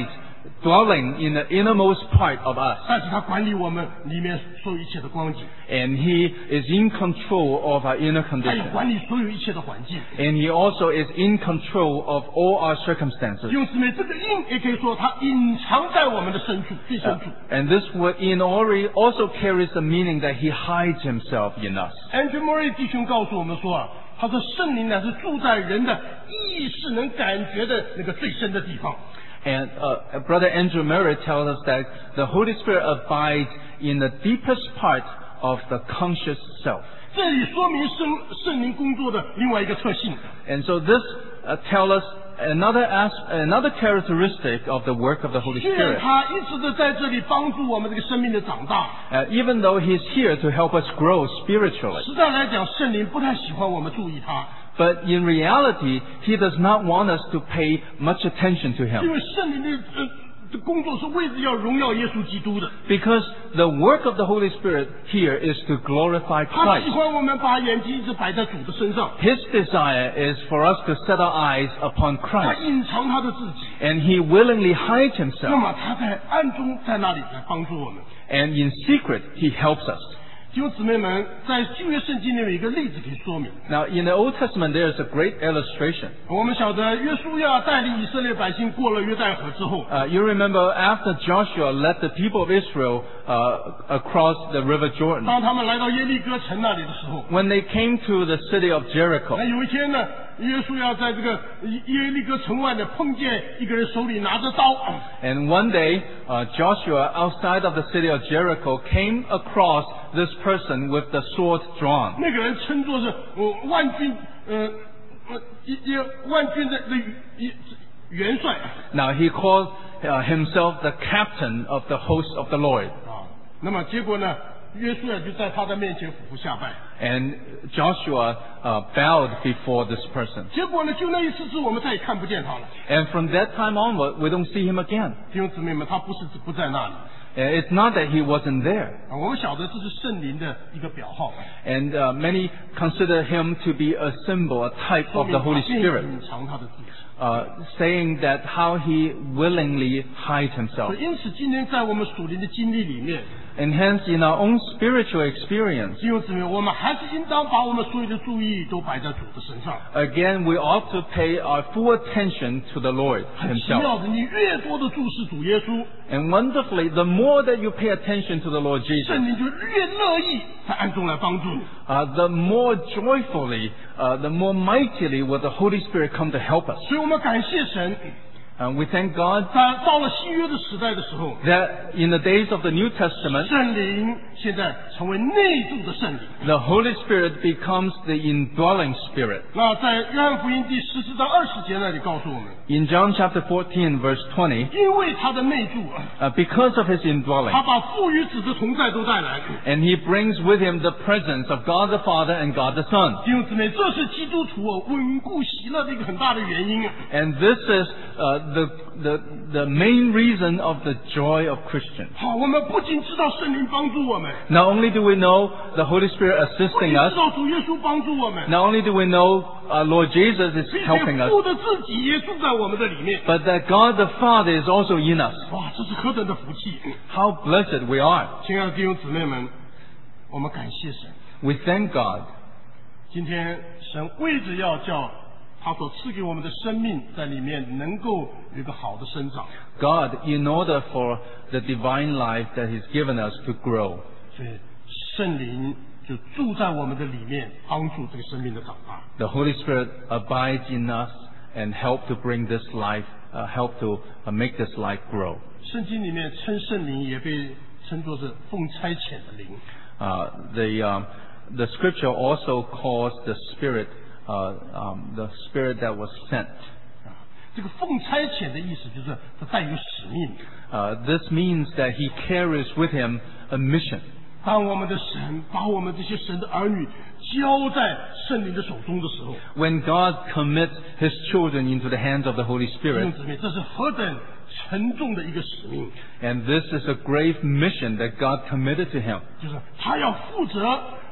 dwelling in the innermost part of us. 但是他管理我们里面所有一切的光景， And He is in control of our inner 他也 condition. 管理所有一切的环境。 And He also is in control of all our circumstances. 弟兄姊妹，这个因也可以说它隐藏在我们的深处，最深 Uh, 处。 and this word in ori also carries the meaning that He hides Himself in us. Andrew Murray 弟兄告诉我们说啊，他说圣灵呢是住在人的意识能感觉的那个最深的地方。 And uh, Brother Andrew Murray tells us that the Holy Spirit abides in the deepest part of the conscious self. 这里说明圣圣灵工作的另外一个特性。 And so this uh, tells us another as, another characteristic of the work of the Holy 虽然 Spirit. 他一直的在这里帮助我们这个生命的长大， Uh, even though He's here to help us grow spiritually. 实在来讲，圣灵不太喜欢我们注意他， But in reality, He does not want us to pay much attention to 因 Him. 为圣灵的呃的工作是为了要荣耀耶稣基督的。 Because the work of the Holy Spirit here is to glorify 他喜 Christ. 欢我们把眼睛一直摆在主的身上， His desire is for us to set our eyes upon 他 Christ. 隐藏他的自己， And He willingly hides 那 Himself. 么他在暗中在那里来帮助我们。 And in secret, He helps us. 弟兄姊妹们，在旧约圣经里面有一个例子可以说明。 Now, in the Old Testament, there is a great illustration. 我们晓得约书亚带领以色列百姓过了约旦河之后， Uh, you remember after Joshua led the people of Israel uh, across the River Jordan, 当他们来到耶利哥城那里的时候， when they came to the city of 那 Jericho, 有一天呢，约书亚在这个耶利哥城外呢，碰见一个人手里拿着刀， and one day uh, Joshua, outside of the city of Jericho, came across this person with the sword drawn. 那个人称作是呃万军呃呃一一万军的的一元帅 Now, he called uh, himself the captain of the host of the Lord. 啊。那么结果呢，约书亚就在他的面前俯伏下拜。 And Joshua uh, bowed before this person. 结果呢，就那一次之后，我们再也看不见他了。 And from that time onward, we don't see him again. 弟兄姊妹们，他不是不在那里 Uh, It's not that he wasn't there. 啊。我们晓得这是圣灵的一个表号， And uh, many consider him to be a symbol, a type 说 of 明 the Holy 他愿意 Spirit, 隐藏他的自己。 uh, saying that how he willingly hides 所 himself. 以因此，今天在我们属灵的经历里面， And hence, in our own spiritual experience, 弟兄姊妹，我们还是应当把我们所有的注意都摆在主的身上。 again, we ought to pay our full attention to the Lord 很奇 himself. 妙的，你越多的注视主耶稣， And wonderfully, the more that you pay attention to the Lord Jesus, 圣灵就越乐意在暗中来帮助你。 uh, the more joyfully, uh, the more mightily will the Holy Spirit come to help us. 所以我们感谢神， And we thank God 在到了新约的时代的时候， that in the days of the New Testament, 圣灵现在成为内住的圣灵。 the Holy Spirit becomes the indwelling Spirit. 那在约翰福音第十四章二十节那里告诉我们， In John chapter fourteen, verse twenty, 因为他的内住， uh, because of his indwelling, 他把父与子的同在都带来。 and he brings with him the presence of God the Father and God the Son. 弟兄姊妹，这是基督徒哦稳固喜乐的一个很大的原因啊。 And this is uh, the, the, the main reason of the joy of Christians. 好，我们不仅知道圣灵帮助我们， Not only do we know the Holy Spirit 不仅 assisting 知 us, 道主耶稣帮助我们， not only do we know uh, Lord Jesus is 并 helping 且 us, 父的自己也住在我们的里面。 but that God the Father is also in us. 哇，这是何等的福气！ How blessed we are. 亲爱的弟兄姊妹们，我们感谢神。 We thank God. 今天神为着要叫他所赐给我们的生命在里面能够有一个好的生长， God, in order for the divine life that He's given us to grow, 所以圣灵就住在我们的里面，帮助这个生命的长大。 the Holy Spirit abides in us and help to bring this life, uh, help to uh, make this life grow. 圣经里面称圣灵也被称作是奉差遣的灵。 Uh, the, um, the scripture also calls the Spirit, uh, um, the Spirit that was sent. 这个奉差遣的意思就是它带有使命。 Uh, this means that He carries with Him a mission. 当我们的神把我们这些神的儿女交在圣灵的手中的时候， When God commits His children into the hands of the Holy 弟兄 Spirit, 姊妹，这是何等沉重的一个使命！ and this is a grave mission that God committed to Him. 就是他要负责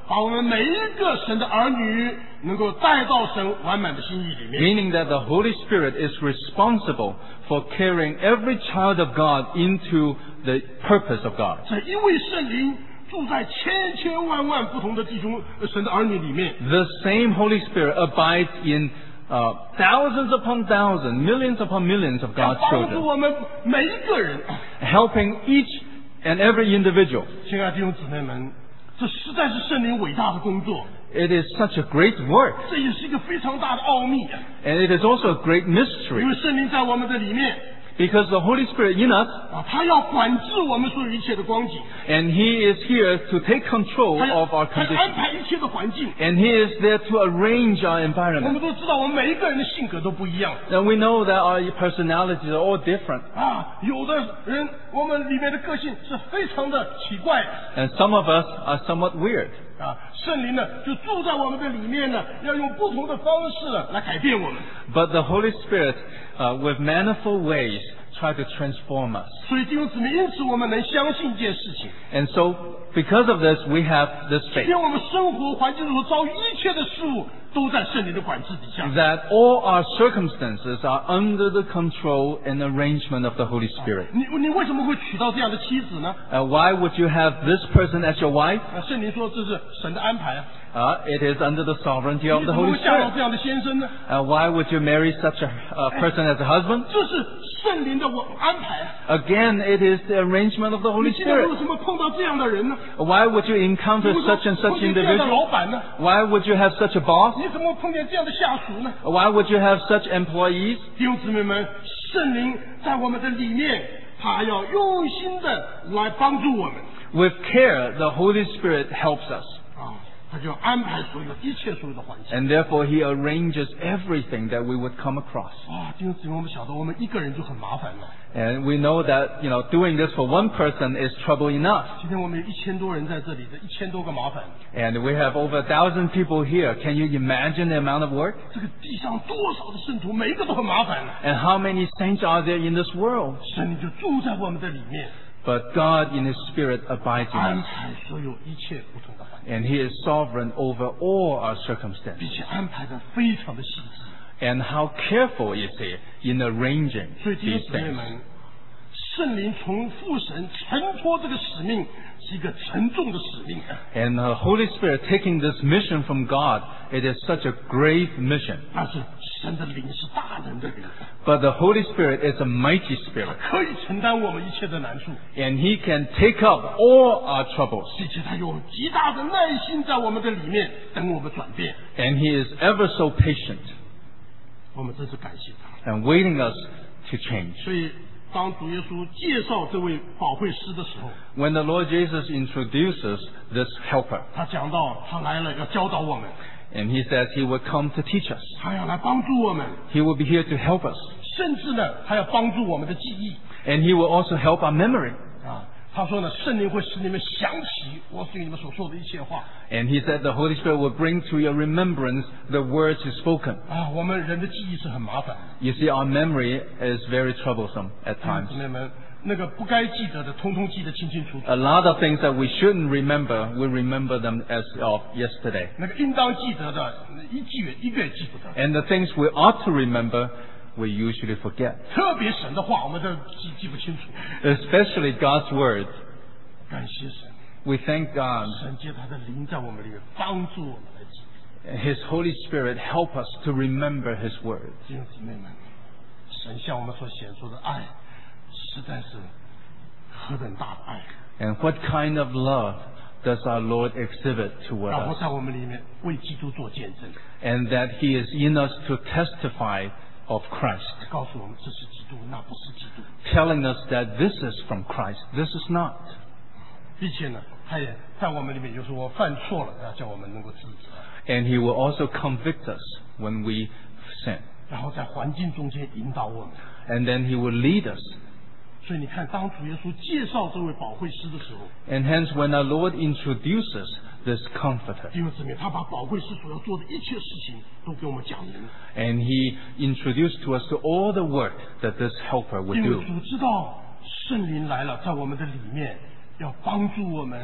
把我们每一个神的儿女能够带到神完满的心意里面。 Meaning that the Holy Spirit is responsible for carrying every child of God into the purpose of God. 这一位圣灵住在千千万万不同的弟兄神的儿女里面。 The same Holy Spirit abides in uh, thousands upon thousands, millions upon millions of 要 God's 帮助 children, 我们每一个人。 helping each and every individual. 亲爱的弟兄姊妹们，这实在是圣灵伟大的工作， It is such a great work, 这也是一个非常大的奥秘啊！ and it is also a great 因 mystery, 为圣灵在我们的里面 because the Holy Spirit in us, 啊，他要管制我们所有一切的光景， and He is here to take control 他要 of our 他要安 condition, 排一切的环境。 and He is there to arrange our 我们 environment. 都知道，我们每一个人的性格都不一样 And we know that our personalities are all different, 啊。有的人，我们里面的个性是非常的奇怪 and some of us are somewhat weird. 啊。圣灵呢，就住在我们的里面呢，要用不同的方式呢来改变我们。 But the Holy Spirit, uh, with manifold ways, try to transform us. 所以弟兄姊妹，因此我们能相信一件事情： And so, because of this, we have this 今 faith 天我们生活环境中所遭遇一切的事物，都在圣灵的管制底下。 that all our circumstances are under the control and arrangement of the Holy Spirit. 你你为什么会娶到这样的妻子呢？ Uh, why would you have this person as your wife? 啊，圣灵说这是神的安排啊。 Uh, it is under the sovereignty 你 of 怎 the 么 Holy 会嫁到 Spirit. 这样的先生呢？ Uh, why would you marry such a uh, person as a husband? 这是圣灵的我安排啊。 Again, it is the arrangement of the 你 Holy 今天为 Spirit. 什么碰到这样的人呢？ Why would you encounter 你为什么 such and 碰 such 见这样的 individual? 老板呢？ Why would you have such a boss? 你怎么碰见这样的下属呢？ Why would you have such employees? 弟兄姊妹们，圣灵在我们的里面，他要用心的来帮助我们 With care, the Holy Spirit helps us. 啊，他就安排所有一切所有的环境。 And therefore, He arranges everything that we would come across. 啊，弟兄姊妹，我们晓得，我们一个人就很麻烦了。 And we know that, you know, doing this for one person is trouble enough. 今天我们有一千多人在这里，这一千多个麻烦， And we have over a thousand people here. Can you imagine the amount of work? 这个地上多少的圣徒，每一个都很麻烦了。 And how many saints are there in this world? 神灵就住在我们的里面， But God in His Spirit abides in 安 us. 排所有一切不同的环境， And He is sovereign over all our 并 circumstances. 且安排的非常的细致。 And how careful is He in arranging 所以弟兄 these 姊妹 things. 们，圣灵从父神承托这个使命，是一个沉重的使命。 And the Holy Spirit taking this mission from God, it is such a grave mission. 但是神的灵是大能的灵， But the Holy Spirit is a mighty 他 Spirit. 可以承担我们一切的难处， And He can take up all our troubles. 并且他有极大的耐心在我们的里面等我们转变。 And He is ever so patient 我们真是感谢他。 and waiting us to change. 所以，当主耶稣介绍这位保惠师的时候， When the Lord Jesus introduces this helper, 他讲到他来了要教导我们， and He says He will come to teach us. 他要来帮助我们， He will be here to help us. 甚至呢，他要帮助我们的记忆 And He will also help our memory. 啊。他说呢，圣灵会使你们想起我对你们所说的一切话 And He said the Holy Spirit will bring to your remembrance the words He's spoken. 啊。我们人的记忆是很麻烦的， You see, our memory is very troublesome at 弟兄 times. 姊妹们，那个不该记得的，通通记得清清楚楚； A lot of things that we shouldn't remember, we remember them as of yesterday. 那个应当记得的，一记也一个也记不得。 And the things we ought to remember, we usually forget. 特别神的话，我们都记记不清楚。 Especially God's word. 感谢神， We thank God. 神借他的灵在我们里面帮助我们来记。 His Holy Spirit help us to remember His word. 弟兄姊妹们，神向我们所显出的爱，实在是何等大的爱！ And what kind of love does our Lord exhibit toward 让我 us? 在我们里面为基督做见证， And that He is in us to testify of Christ. 告诉我们这是基督，那不是基督， Telling us that this is from Christ, this is not. 并且呢，他也在我们里面，有时候我犯错了，要叫我们能够自责， And He will also convict us when we sin. 然后在环境中间引导我们。 And then He will lead us. 所以你看，当主耶稣介绍这位保惠师的时候， And hence when our Lord introduces this comforter, 弟兄姊妹，他把保惠师所要做的一切事情都给我们讲明了。 and He introduced to us to all the work that this helper would 因为 do. 主知道圣灵来了，在我们的里面要帮助我们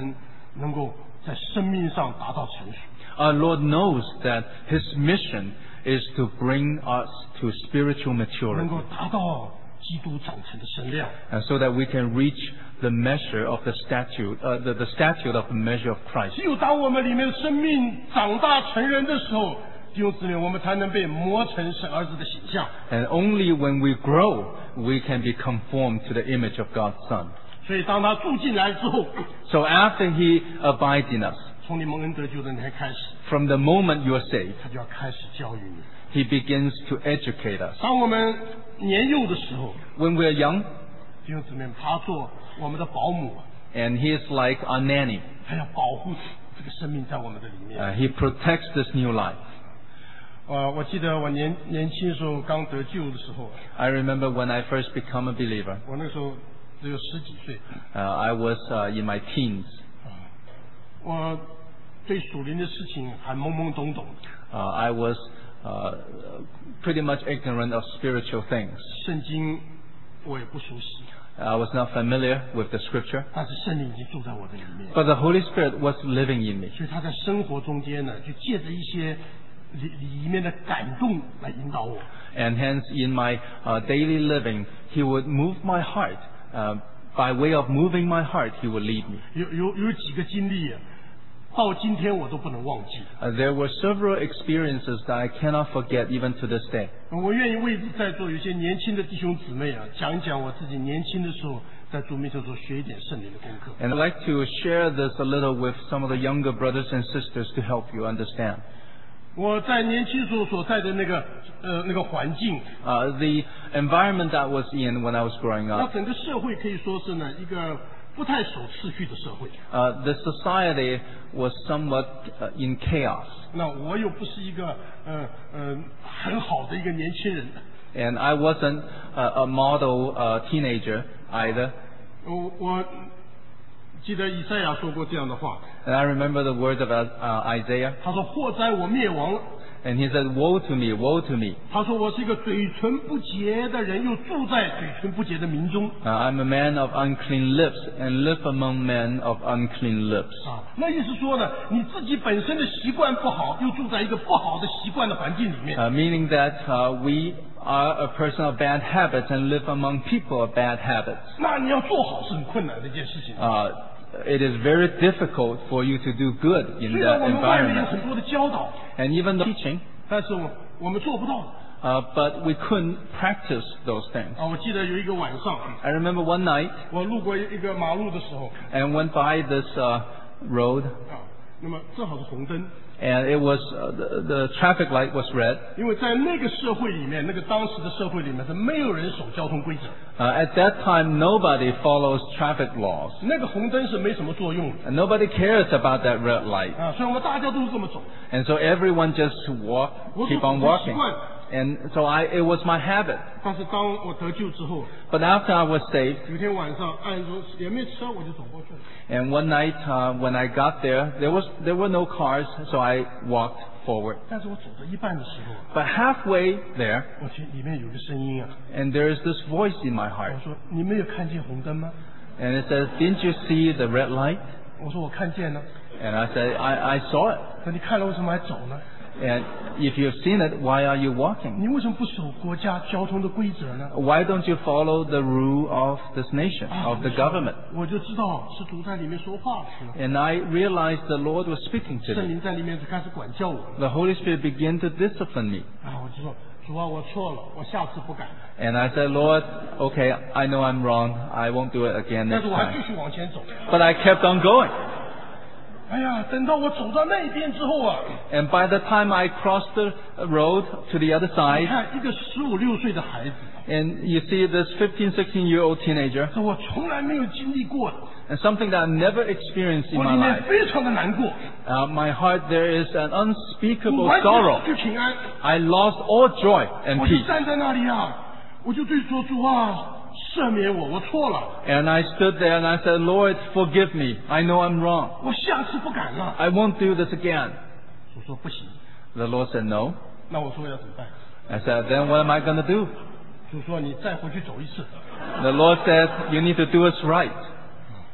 能够在生命上达到成熟。 Our Lord knows that His mission is to bring us to spiritual 能 maturity, 够达到基督长成的身量。 and so that we can reach the measure of the statute, uh, the, the statute of the measure of Christ. 只有当我们里面的生命长大成人的时候，弟兄姊妹，我们才能被磨成神儿子的形象。 And only when we grow, we can be conformed to the image of God's Son. 所以当他住进来之后， So after He abides in us, 从你蒙恩得救的那天开始， from the moment you are saved, 他就要开始教育你。 He begins to educate us. 当我们年幼的时候， When we are young, 弟兄姊妹，他做我们的保姆， and He is like our nanny. 他要保护这个生命在我们的里面。 Uh, he protects this new life. 呃，我记得我年年轻的时候刚得救的时候， I remember when I first became a believer, 我那时候只有十几岁， uh, I was uh, in my teens. 我对属灵的事情还懵懵懂懂的， Uh, I was uh, pretty much ignorant of spiritual things. 圣经我也不熟悉， I was not familiar with the scripture, 但是圣灵已经住在我的里面， but the Holy Spirit was living in me. 所以他在生活中间呢，就借着一些里里面的感动来引导我。 And hence, in my uh, daily living, He would move my heart. Uh, by way of moving my heart, He would lead me. 有有有几个经历，到今天我都不能忘记。 Uh, there were several experiences that I cannot forget even to this day. 我愿意为在座有些年轻的弟兄姊妹啊，讲一讲我自己年轻的时候在主面前所学一点圣灵的功课。 And I'd like to share this a little with some of the younger brothers and sisters to help you understand. 我在年轻时候所在的那个呃那个环境， Uh, the environment that I was in when I was growing 那 up, 整个社会可以说是呢一个不太守秩序的社会。 uh, the society was somewhat uh, in chaos. 那我又不是一个呃呃很好的一个年轻人， And I wasn't uh, a model uh, teenager either. 我我记得以赛亚说过这样的话， And I remember the words of uh, Isaiah. 他说：“祸哉我灭亡了。” And he said, woe to me, woe to me. 他说：“我是一个嘴唇不洁的人，又住在嘴唇不洁的民中。” Uh, I'm a man of unclean lips and live among men of unclean lips. 啊，那意思说呢，你自己本身的习惯不好，又住在一个不好的习惯的环境里面。 Uh, meaning that uh, we are a person of bad habits and live among people of bad habits. 那你要做好是很困难的一件事情。 Uh, it is very difficult for you to do good in 虽然 that 我们外面有 environment. 很多的教导， And even the teaching, 但是我我们做不到。 uh, but we couldn't practice those things. 啊，我记得有一个晚上， I remember one night 我路过一个马路的时候， and went by this uh, road, 啊，那么正好是红灯， and it was uh, the, the traffic light was red. 因为在那个社会里面，那个当时的社会里面是没有人守交通规则， Uh, at that time, nobody follows traffic laws, 那个红灯是没什么作用的 and nobody cares about that red light. 啊，所以我们大家都是这么走。 And so everyone just walk, 我 keep 是 on 习 walking. 惯， And so I, it was my habit. 但是当我得救之后， But after I was saved, 有一天晚上按说也没车，我就走过去了。 and one night uh, when I got there, there was there were no cars, so I walked forward. 但是我走到一半的时候， But halfway there, 我听里面有个声音啊， and there is this voice in my heart, 我说你没有看见红灯吗？ and it says, "Didn't you see the red light?" 我说我看见了。 And I said, "I, I saw it." 那你看了为什么还走呢？ And if you've seen it, why are you walking? 你为什么不守国家交通的规则呢？ Why don't you follow the rule of this nation, 啊 of the government? 我就知道是主在里面说话了。 And I realized the Lord was speaking to 圣 me. 灵在里面就开始管教我了。 The Holy Spirit began to discipline me. 啊，我就说主啊，我错了，我下次不敢。 And I said, Lord, okay, I know I'm wrong. I won't do it again 但 next 是我还继 time. 续往前走。 But I kept on going. 哎呀，等到我走到那边之后啊， And by the time I crossed the road to the other 你 side, 看一个十五六岁的孩子， and you see this fifteen, sixteen year old teenager, 是我从来没有经历过的， and something that I've never experienced in 我 my 里面 life. 非常的难过， Uh, my heart, there is an 我 unspeakable 完全 sorrow. 失去平安。 I lost all joy and 我就 peace. 站在那里啊，我就对说主啊，赦免我，我错了， And I stood there and I said, Lord, forgive me. I know I'm wrong. 我下次不敢了。 I won't do this again. 主说不行， The Lord said, no. 那我说要怎么办？ I said, then what am I going to do? 主说你再回去走一次。 The Lord said, you need to do us right.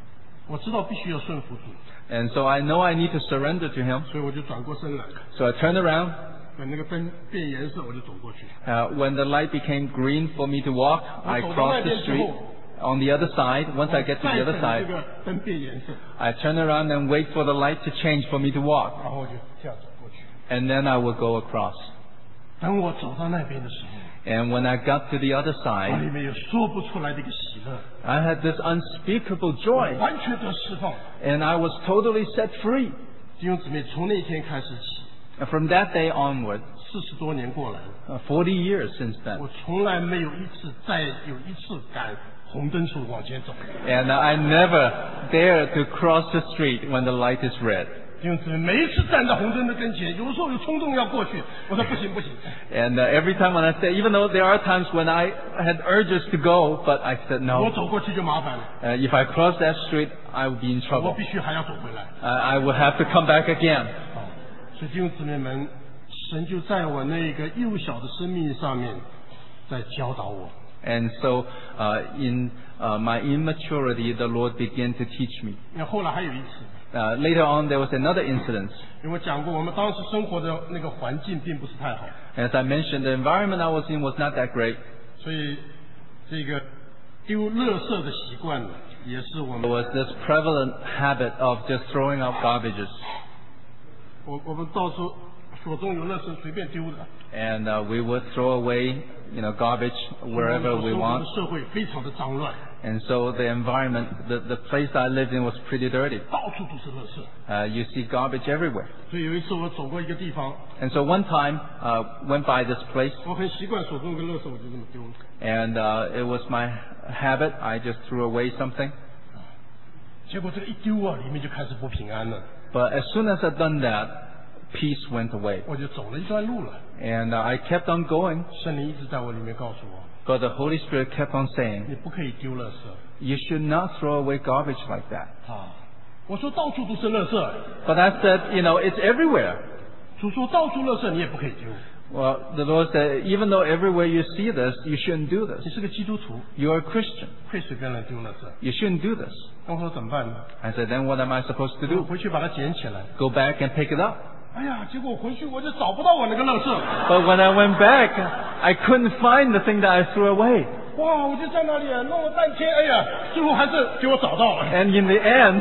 我知道必须要顺服主， And so I know I need to surrender to Him. 所以我就转过身来， So I turned around. 等那个灯变颜色，我就走过去。 Uh, when the light became green for me to walk, I crossed the street. On the other side, once I get to the other 再等 side, 这个灯变颜色， I turn around and wait for the light to change for me to walk. 然后我就这样走过去。 And then I will go across. 等我走到那边的时候， And when I got to the other 我 side, 里面有说不出来的一个喜乐， I had this unspeakable joy. 完全得释放。 And I was totally set free. 弟兄姊妹，从那一天开始起， And from that day onward, 四十多年过来了， uh, forty years since then, 我从来没有一次再有一次赶红灯处往前走。 and I never dare to cross the street when the light is red. 弟兄姊妹，每一次站在红灯的跟前，有时候有冲动要过去，我说不行不行， And uh, every time when I say, even though there are times when I had urges to go, but I said 我 no. 走过去就麻烦了， Uh, if I cross that street, I would be in 我 trouble. 必须还要走回来。 Uh, I would have to come back again. 啊，所以弟兄姊妹们，神就在我那个幼小的生命上面在教导我。 And so, uh, in uh, my immaturity, the Lord began to teach me. 那后来还有一次， Uh, later on, there was another incident. 因为我讲过，我们当时生活的那个环境并不是太好， As I mentioned, the environment I was in was not that great. 所以这个丢垃圾的习惯呢，也是我 There 们 was this prevalent habit of just throwing out garbages. 我我们到处所中有垃圾随便丢的。 And uh, we would throw away, you know, garbage 我 wherever 们所 we 生活 want. 的社会非常的脏乱， And so the environment, the, the place I lived in was pretty dirty. 到处都是垃圾。 Uh, you see garbage everywhere. 所以有一次我走过一个地方， And so one time, uh, went by this place, 我很习惯手中有个垃圾我就这么丢了。 and uh, it was my habit. I just threw away something. 结果这个一丢啊，里面就开始不平安了。 But as soon as I'd done that, peace went away. 我就走了一段路了。 And uh, I kept on going, 圣灵一直在我里面告诉我， but the Holy Spirit kept on saying, 你不可以丢垃圾 you should not throw away garbage like that. 啊！我说到处都是垃圾， But I said, you know, it's everywhere. 主说到处垃圾你也不可以丢。 Well, the Lord said, even though everywhere you see this, you shouldn't do this. 你是个基督徒， You're a Christian. 会随便乱丢垃圾。 You shouldn't do this. 那我说怎么办呢？ I said, then what am I supposed to 我 do? 回去把它捡起来。 Go back and pick it up. 哎呀，结果回去我就找不到我那个垃圾。 But when I went back, I couldn't find the thing that I threw away. 哇，我就在那里弄了半天，哎呀，最后还是给我找到了。 And in the end,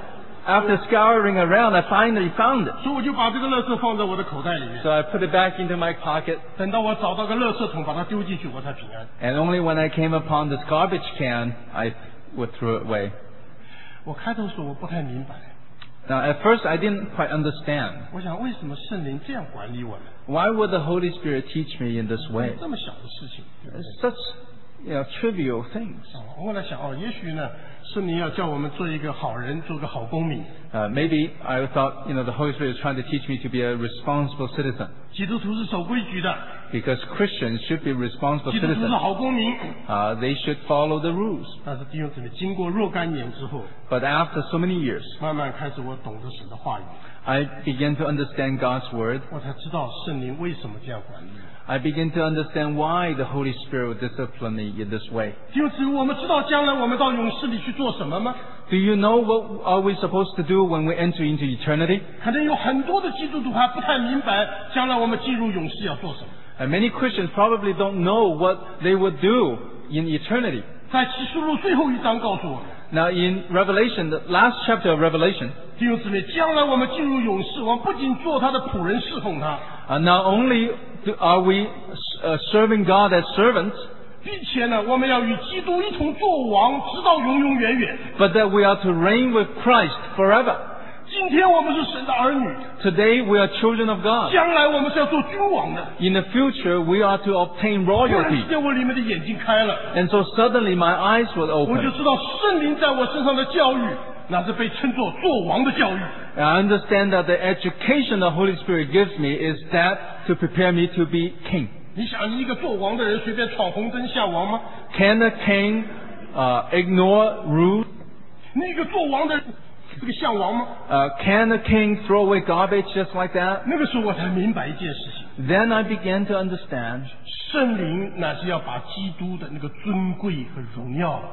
after scouring around, I finally found it. 所以我就把这个垃圾放在我的口袋里面。 So I put it back into my pocket. 等到我找到个垃圾桶，把它丢进去，我才平安。 And only when I came upon this garbage can, I would throw it away. 我开头说我不太明白， Now, at first, I didn't quite understand. 我想为什么圣灵这样管理我们？ Why would the Holy Spirit teach me in this way? 这么小的事情，对不对？ It's such, you know, trivial things. 啊，我后来想，哦，也许呢，圣灵要叫我们做一个好人，做个好公民。 Uh, maybe I thought, you know, the Holy Spirit is trying to teach me to be a responsible citizen. 基督徒是守规矩的， Because Christians should be responsible 基督徒是 citizens. 好公民。 Uh, they should follow the rules. 但是弟兄姊妹，经过若干年之后， But after so many years, 慢慢开始我懂得神的话语， I began to understand God's Word. 我才知道圣灵为什么这样管理我。 I began to understand why the Holy Spirit would discipline me in this way. 弟兄姊妹，我们知道将来我们到勇士里去做什么吗？ Do you know what are we supposed to do when we enter into eternity? 可能有很多的基督徒还不太明白，将来我们进入勇士要做什么。 And many Christians probably don't know what they would do in eternity. 在启示录最后一章告诉我们， Now in Revelation, the last chapter of Revelation, 弟兄姊妹，将来我们进入勇士，我们不仅做他的仆人侍奉他， uh, not only do, are we uh, serving God as servants, 并且呢，我们要与基督一同作王，直到永永远远。 but that we are to reign with Christ forever. 今天我们是神的儿女， Today we are children of God. 将来我们是要做君王的。 In the future, we are to obtain 突然 royalty. 之间，我里面的眼睛开了， And so suddenly my eyes were 我就 open. 知道圣灵在我身上的教育，那是被称作做王的教育。 And I understand that the education the Holy Spirit gives me is that to prepare me to be king. 你想，你一个做王的人随便闯红灯下王吗？ Can a king uh, ignore rules? 那个做王的人，这个像王吗？ Uh, can a king throw away garbage just like that? 那个时候我才明白一件事情， Then I began to understand 圣灵乃是要把基督的那个尊贵和荣耀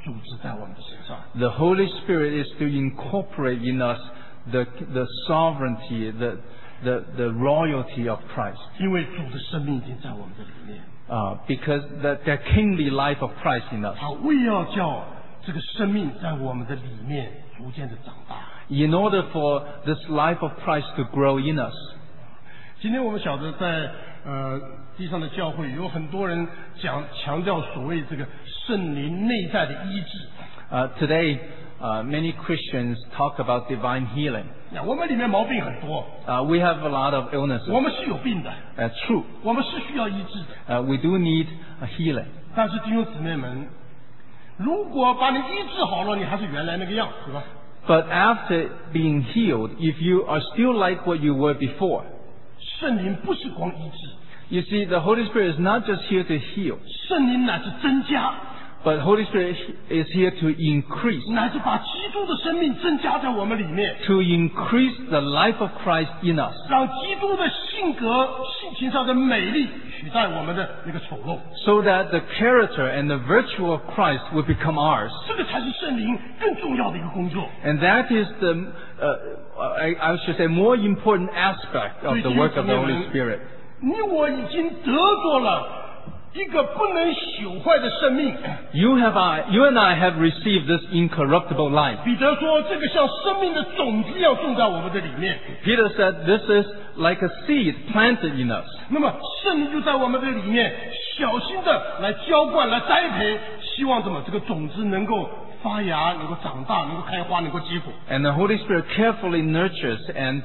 组织在我们的身上。 The Holy Spirit is to incorporate in us the, the sovereignty, the, the, the royalty of Christ. 因为主的生命已经在我们的里面， Uh, because the, the kingly life of Christ in us. 他为要叫这个生命在我们的里面逐渐的长大。 In order for this life of Christ to grow in us. 今天我们晓得在呃地上的教会有很多人讲强调所谓这个圣灵内在的医治。 Uh, today, uh, many Christians talk about divine healing. 那我们里面毛病很多， Uh, we have a lot of illnesses. 我们是有病的， Uh, true. 我们是需要医治的。 Uh, we do need a healing. 但是弟兄姊妹们，如果把你医治好了，你还是原来那个样，是吧？ But after being healed, if you are still like what you were before, 圣灵不是光医治， you see, the Holy Spirit is not just here to heal, 圣灵乃是增加， but Holy Spirit is here to increase, 乃是把基督的生命增加在我们里面， to increase the life of Christ in us, 让基督的性格、性情上的美丽取代我们的那个丑陋。 so that the character and the virtue of Christ will become ours. 这个才是圣灵更重要的一个工作。 And that is the, uh, I, I should say, more important aspect of the work of the Holy Spirit. 你我已经得着了一个不能朽坏的生命。 You have, I, you and I have received this incorruptible life. 彼得说，这个像生命的种子一样种在我们的里面。 Peter said, this is like a seed planted in us. 那么圣灵就在我们的里面，小心的来浇灌、来栽培，希望怎么这个种子能够发芽、能够长大、能够开花、能够结果。 And the Holy Spirit carefully nurtures and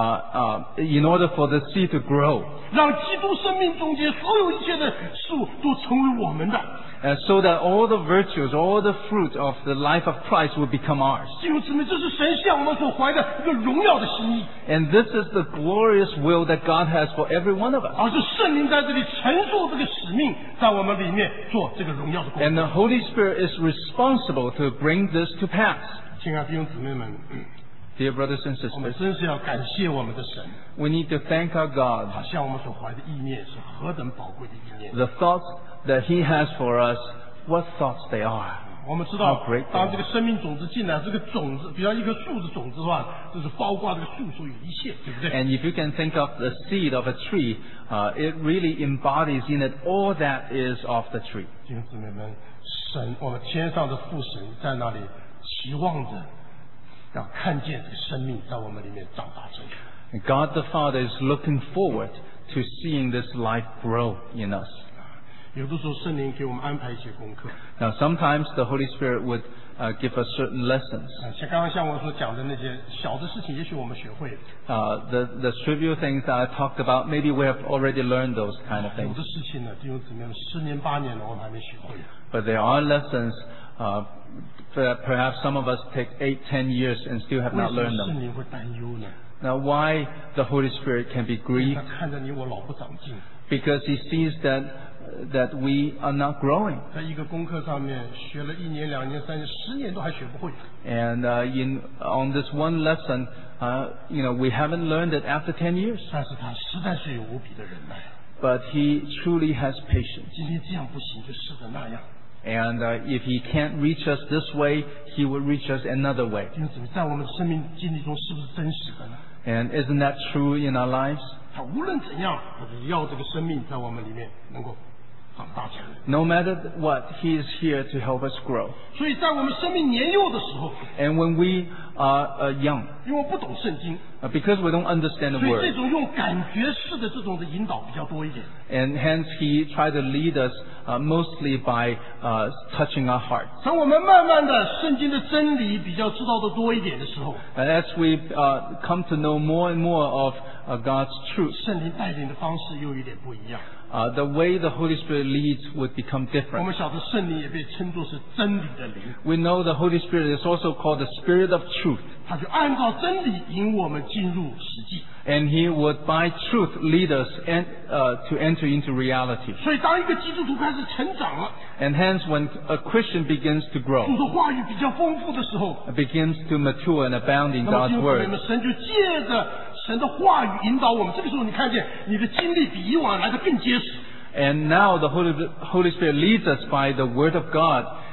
uh, uh, in order for the seed to grow. 让基督生命中间所有一切的事物都成为我们的。 Uh, so that all the virtues, all the fruit of the life of Christ will become ours. 弟兄姊妹，这是神向我们所怀的一个荣耀的心意， And this is the glorious will that God has for every one of us. 而是圣灵在这里承受这个使命，在我们里面做这个荣耀的工 And 作。 the Holy Spirit is responsible to bring this to pass. 亲爱的弟兄姊妹们， Dear brothers and 我们 sisters, 真是要感谢我们的神， we need to thank our God. 他向我们所怀的意念是何等宝贵的意念。 The thoughts that He has for us, what thoughts they are. 我们知道 How great， 当这个生命种子进来，这个种子，比方一棵树的种子的话，就是包括这个树所有一切，对不对？ And if you can think of the seed of a tree, uh, it really embodies in it all that is of the tree. 弟兄姊妹们，神，我们天上的父神在那里期望着，要看见这个生命在我们里面长大成熟。 And God the Father is looking forward to seeing this life grow in us. 有的时候圣灵给我们安排一些功课， Now, sometimes the Holy Spirit would uh, give us certain lessons. 啊，像刚刚像我所讲的那些小的事情，也许我们学会了； Uh, the, the trivial things that I talked about, maybe we have already learned those kind of 有 things. 的事情呢，弟兄姊妹们，十年八年了，我们还没学会。 But there are lessons, uh, that perhaps some of us take eight, ten years and still have 为 not 什么 learned 圣 them. 灵会担忧呢？ Now, why the Holy Spirit can be 他 grieved? 看着你我老不长进， Because He sees that, that we are not growing. 在一个功课上面学了一年、两年、三年、十年都还学不会。 And uh, in, on this one lesson, uh, you know, we haven't learned it after ten years. 但是他实在是有无比的忍耐。 But He truly has patience. 今天这样不行，就试着那样。 And uh, if He can't reach us this way, He will reach us another way. 弟兄姊妹，在我们的生命经历中是不是真实的呢？ And isn't that true in our lives? 他无论怎样，他只要这个生命在我们里面能够长大起来。 No matter what, He is here to help us grow. 所以在我们生命年幼的时候， And when we are uh, young, 因为我不懂圣经， uh, because we don't understand the 所以 Word, 这种用感觉式的这种的引导比较多一点。 and hence He tried to lead us uh, mostly by uh, touching our hearts. 当我们慢慢的圣经的真理比较知道的多一点的时候， And as we uh, come to know more and more of uh, God's truth, 圣灵带领的方式又有点不一样。 uh, the way the Holy Spirit leads would become 我 different. 们晓得圣灵也被称作是真理的灵， We know the Holy Spirit is also called the Spirit of Truth. 他就按照真理引我们进入实际。 And He would by truth lead us and, uh, to enter into reality. 所以当一个基督徒开始成长了， And hence when a Christian begins to 主 grow, 的话语比较丰富的时候， begins to mature and abound in 那么 God's 弟兄姊妹 Word, 们，神就借着神的话语引导我们。这个时候，你看见你的经历比以往来的更结实。 and now the Holy, Holy Spirit leads us by the Word of God,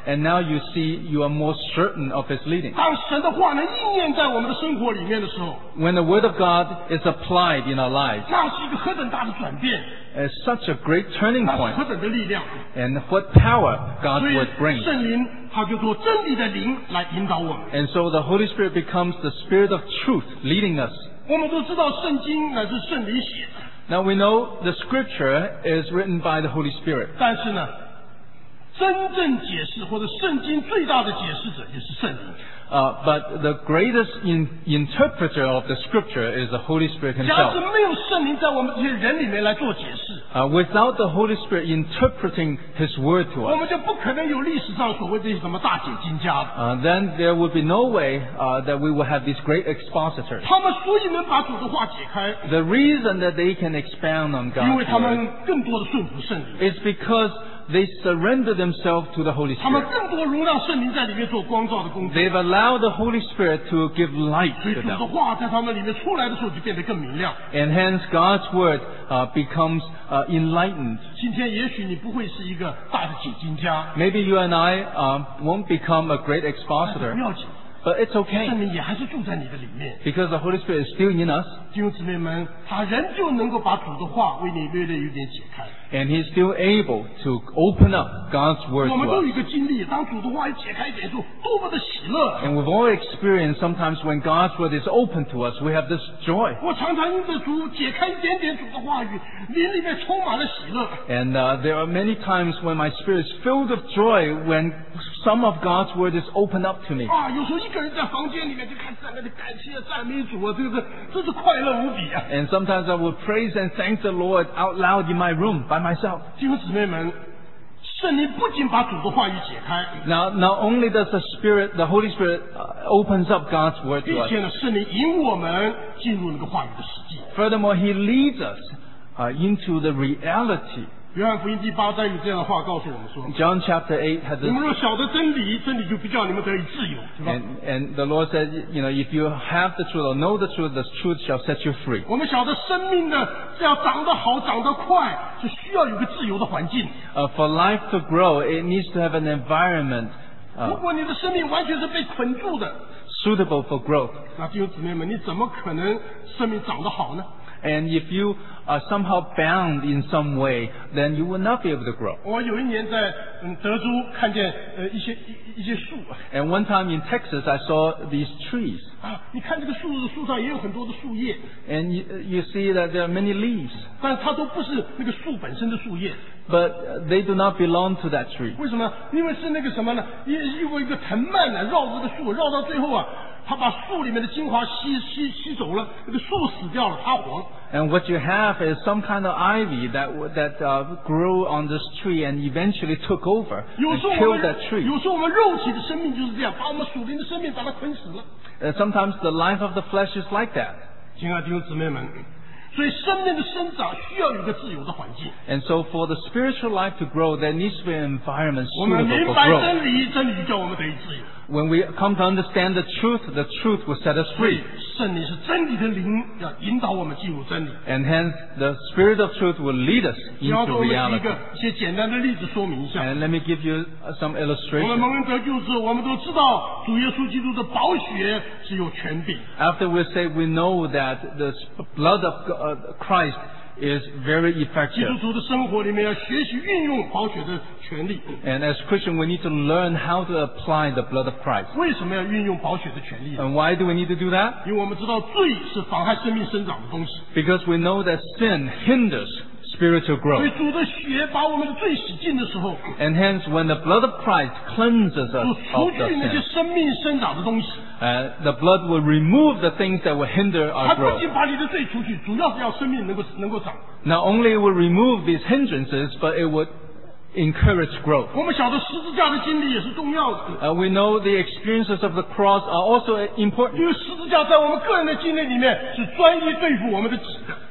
and now you see you are more certain of His leading. 当神的话呢应验在我们的生活里面的时候， When the Word of God is applied in our lives, 那是一个何等大的转变， it's such a great turning 那是 point, 何等的力量。 and what power God's 所以 Word brings. 圣灵他就做真理的灵来引导我们。 And so the Holy Spirit becomes the Spirit of truth leading us. 我们都知道圣经乃是圣灵写的， Now we know the Scripture is written by the Holy Spirit. 但是呢，真正解释或者圣经最大的解释者也是圣灵。 Uh, but the greatest in, interpreter of the Scripture is the Holy Spirit 假使 Himself. 没有圣灵在我们这些人里面来做解释， Uh, without the Holy Spirit interpreting His Word to 我 us, 们就不可能有历史上所谓这些什么大解经家的。 uh, then there would be no way uh, that we will have these great expositors. 他们所以能把主的话解开， The reason that they can expound on 因为 God's 他 Word 们更多的顺服圣灵， is because they surrender themselves to the Holy 他们 Spirit. 更多容让圣灵在里面做光照的工作。 They've allowed the Holy Spirit to give light 所以 to 主的 them. 话在他们里面出来的时候就变得更明亮。 And hence God's Word uh, becomes uh, enlightened. 今天也许你不会是一个大的解经家， Maybe you and I uh, won't become a great 但是 expositor, 不要紧， but it's okay 圣灵也还是住在你的里面。 because the Holy Spirit is still in us 弟兄姊妹们，他仍旧能够把主的话为你略略有点解开。 and He's still able to open up God's Word 我 to 们都有 us. 一个经历，当主的话一解开一点的时候，多么的喜乐！ And we've all experienced sometimes when God's Word is open to us, we have this joy. 我常常因着主解开一点点主的话语，灵里面充满了喜乐。 And uh, there are many times when my spirit is filled with joy when some of God's Word is opened up to me. 啊，有时候一个人在房间里面就开始在那里感谢赞美主啊，这个是真是快乐无比啊！ And sometimes I will praise and thank the Lord out loud in my room by myself. 弟兄姊妹们，圣灵不仅把主的话语解开， Now, not only does the Spirit, the Holy Spirit uh, opens up God's Word 并 to us, 且呢，圣灵引我们进入那个话语的实际。 furthermore, He leads us uh, into the reality. 约翰福音第八章有这样的话告诉我们说： John chapter eight had 你 this, 们若晓得真理，真理就必叫你们得以自由，对吧？ and, and the Lord said, you know, if you have the truth or know the truth, the truth shall set you free. 我们晓得生命呢，是要长得好、长得快，是需要有个自由的环境。 Uh, for life to grow, it needs to have an environment 如 uh, 果你的生命完全是被捆住的， suitable for growth. 那弟兄姊妹们，你怎么可能生命长得好呢？ And if you are somehow bound in some way, then you will not be able to grow. 我有一年在嗯德州看见呃一些一一些树 And one time in Texas, I saw these trees. 啊，你看这个树树上也有很多的树叶， And you, you see that there are many leaves, 但它都不是那个树本身的树叶。 but they do not belong to that tree. 为什么？因为是那个什么呢？因因为一个藤蔓呢绕着这个树，绕到最后啊，它把树里面的精华吸吸吸走了，那个树死掉了，它活了。 And what you have is some kind of ivy that that uh, grew on this tree and eventually took over 有 and 时候我 killed 们 that tree. 有时候我们肉体的生命就是这样，把我们属灵的生命把它捆死了。 Uh, sometimes the life of the flesh is like that. 亲爱的弟兄姊妹们，所以生命的生长需要有一个自由的环境。 And so for the spiritual life to grow, there needs to be an environment 我们 suitable 明 for 白 growth. 真理，真理就叫我们得以自由。 When we come to understand the truth, the truth will set us 所以 free. 圣灵是真理的灵，要引导我们进入真理。 And hence, the Spirit of truth will lead us 然后 into 我们举一 reality. 个一些简单的例子说明一下。 And let me give you uh, some 我们 illustration. 蒙恩得救之后，我们都知道主耶稣基督的宝血是有权柄。 After we say we know that the blood of uh, Christ is very 基督 effective. 徒的生活里面要学习运用宝血的权利。 And as Christians, we need to learn how to apply the blood of Christ. 为什么要运用宝血的权利呢？ And why do we need to do that? 因为我们知道罪是妨害生命生长的东西， Because we know that sin hinders spiritual 所 growth. 以主的血把我们的罪洗净的时候， And hence, when the blood of Christ cleanses 就 us 除 of 去 the 那些 sin, 生命生长的东西。 uh, the blood will remove the things that will hinder 它 our 不 growth. 仅把你的罪除去，主要是要生命能够能够长。 Not only it will remove these hindrances, but it would encourage growth. 我们晓得十字架的经历也是重要的， Uh, we know the experiences of the cross are also important 因为十字架在我们个人的经历里面是专一对付我们的己的。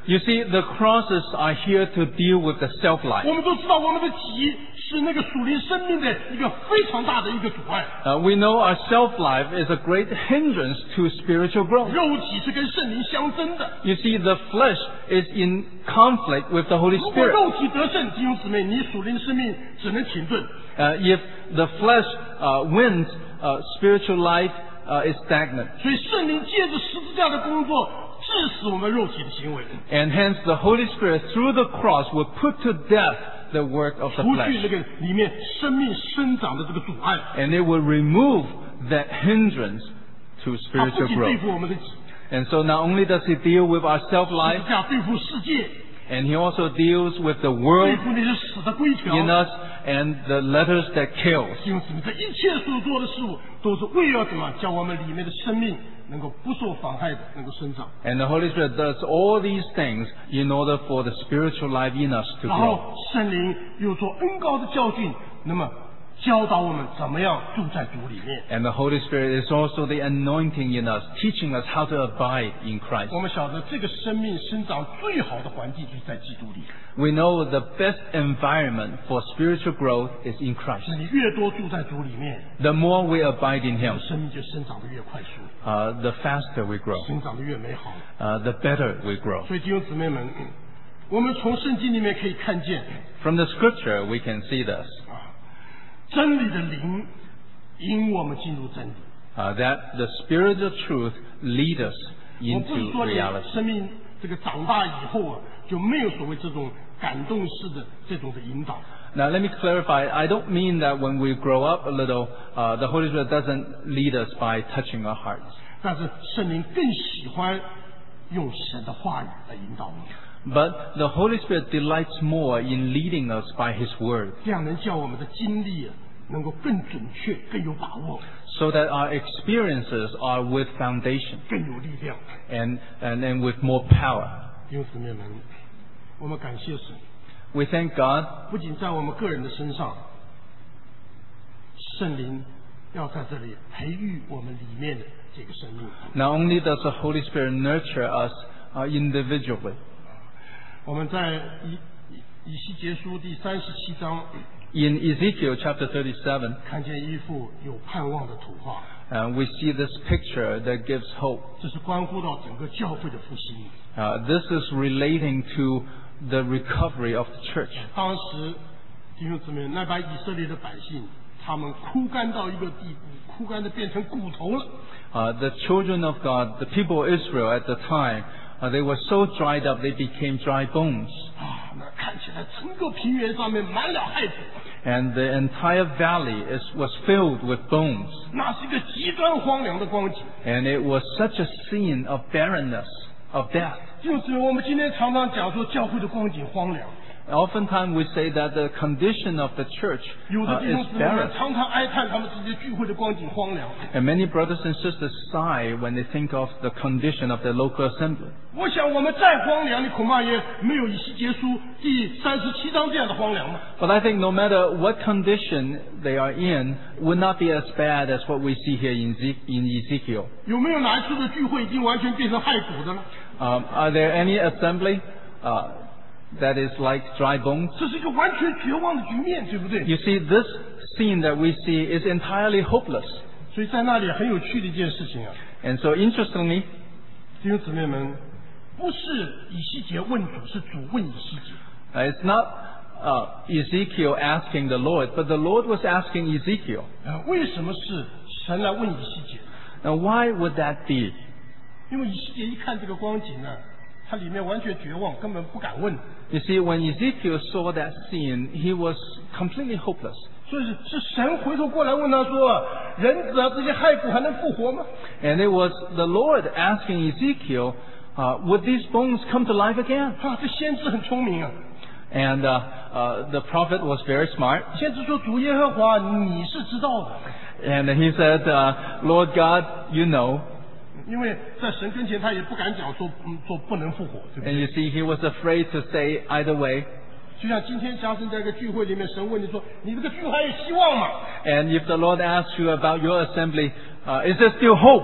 You see, the crosses are here to deal with the self-life. 我们都知道，我们的己是那个属灵生命的一个非常大的一个阻碍。 Uh, we know our self-life is a great hindrance to spiritual growth. 肉体是跟圣灵相争的。 You see, the flesh is in conflict with the Holy 如果 Spirit. 肉体得胜，弟兄姊妹，你属灵生命只能停顿。 Uh, if the flesh uh, wins, uh, spiritual life uh, is stagnant. 所以圣灵借着十字架的工作，致死我们肉体的行为， And hence the Holy Spirit, through the cross, will put to death the work of the 除去那 flesh. 个里面生命生长的这个阻碍。 And it will remove that hindrance to 它不 spiritual 仅对 growth. 付我们的己， And so not only does he deal with our 十 self-life, 字架对付世界， and he also deals with the 对 world 付那些死的规条。 in us and the letters that kills. 弟兄姊妹，这一切所做的事物，都是为了什么？叫我们里面的生命能够不受妨害的，能够生长。 And the Holy Spirit does all these things in order for the spiritual life in us to 然 grow. 后圣灵又做恩高的教训，那么教导我们怎么样住在主里面。 And the Holy Spirit is also the anointing in us, teaching us how to abide in Christ. 我们晓得这个生命生长最好的环境就是在基督里。 We know the best environment for spiritual growth is in Christ. 那你越多住在主里面， The more we abide in Him, 生命就生长得越快速， uh, the faster we grow, 生长得越美好。 uh, the better we grow. 所以弟兄姊妹们，嗯我们从圣经里面可以看见 From the scripture, we can see this, 啊，真理的灵引我们进入真理。 uh, that the Spirit of truth lead us 我不是 into 说你 reality. 生命这个长大以后啊，就没有所谓这种感动式的这种的引导。 Now, let me clarify. I don't mean that when we grow up a little, uh, the Holy Spirit doesn't lead us by touching our hearts. 但是圣灵更喜欢用神的话语来引导我们， But the Holy Spirit delights more in leading us by His Word, 这样能叫我们的经历啊能够更准确、更有把握、 so that our experiences are with foundation 更有力量。 and, and, and with more power. 弟兄姊妹们，我们感谢神， We thank God 不仅在我们个人的身上，圣灵要在这里培育我们里面的这个生命。 not only does the Holy Spirit nurture us uh, individually. 我们在以以以西结书第三十七章 In Ezekiel chapter thirty-seven, 看见一幅有盼望的图画， uh, we see this picture that gives hope. 这是关乎到整个教会的复兴。 Uh, this is relating to the recovery of the church. 当时弟兄姊妹，那帮以色列的百姓，他们枯干到一个地步，枯干的变成骨头了。 Uh, the children of God, the people of Israel at the time, uh, they were so dried up they became dry bones. 啊，那看起来整个平原上面满了骸骨， And the entire valley is, was filled with bones. 那是一个极端荒凉的光景。 And it was such a scene of barrenness, of death. 就是我们今天常常讲说教会的光景荒凉， Oftentimes we say that the condition of the church 有的 uh, 弟兄 is 姊妹 barren. 常常哀叹他们自己聚会的光景荒凉。 And many brothers and sisters sigh when they think of the condition of their local assembly. 我想我们再荒凉，你恐怕也没有以西结书第三十七章这样的荒凉了。 But I think no matter what condition they are in, would not be as bad as what we see here in, Ze- in Ezekiel. 有没有哪一次的聚会已经完全变成骸骨的了？ Um, are there any assembly uh, that is like dry bones? 这是一个完全绝望的局面，对不对？ You see, this scene that we see is entirely hopeless. 所以在那里很有趣的一件事情啊， And so interestingly, 弟兄姊妹们，不是以西结问主，是主问以西结。 uh, it's not uh, Ezekiel asking the Lord, but the Lord was asking Ezekiel. 啊，为什么是神来问以西结？ Now, why would that be? 因为以西结一看这个光景呢，他里面完全绝望，根本不敢问。 You see, when Ezekiel saw that scene, he was completely hopeless. 所以是是神回头过来问他说：“人子啊，这些骸骨还能复活吗 And it was the Lord asking Ezekiel, uh, would these bones come to life again?？” 啊，这先知很聪明啊！ And uh, uh, the prophet was very smart. 先知说：“主耶和华，你是知道的。” And he said, uh, Lord God, you know. 因为在神跟前，他也不敢讲说，嗯，说不能复活，对不 And 对？ you see, he was afraid to say either way. 就像今天加深在一个聚会里面，神问你说：“你这个聚会还有希望吗 And if the Lord asks you about your assembly, uh, is there still hope?？”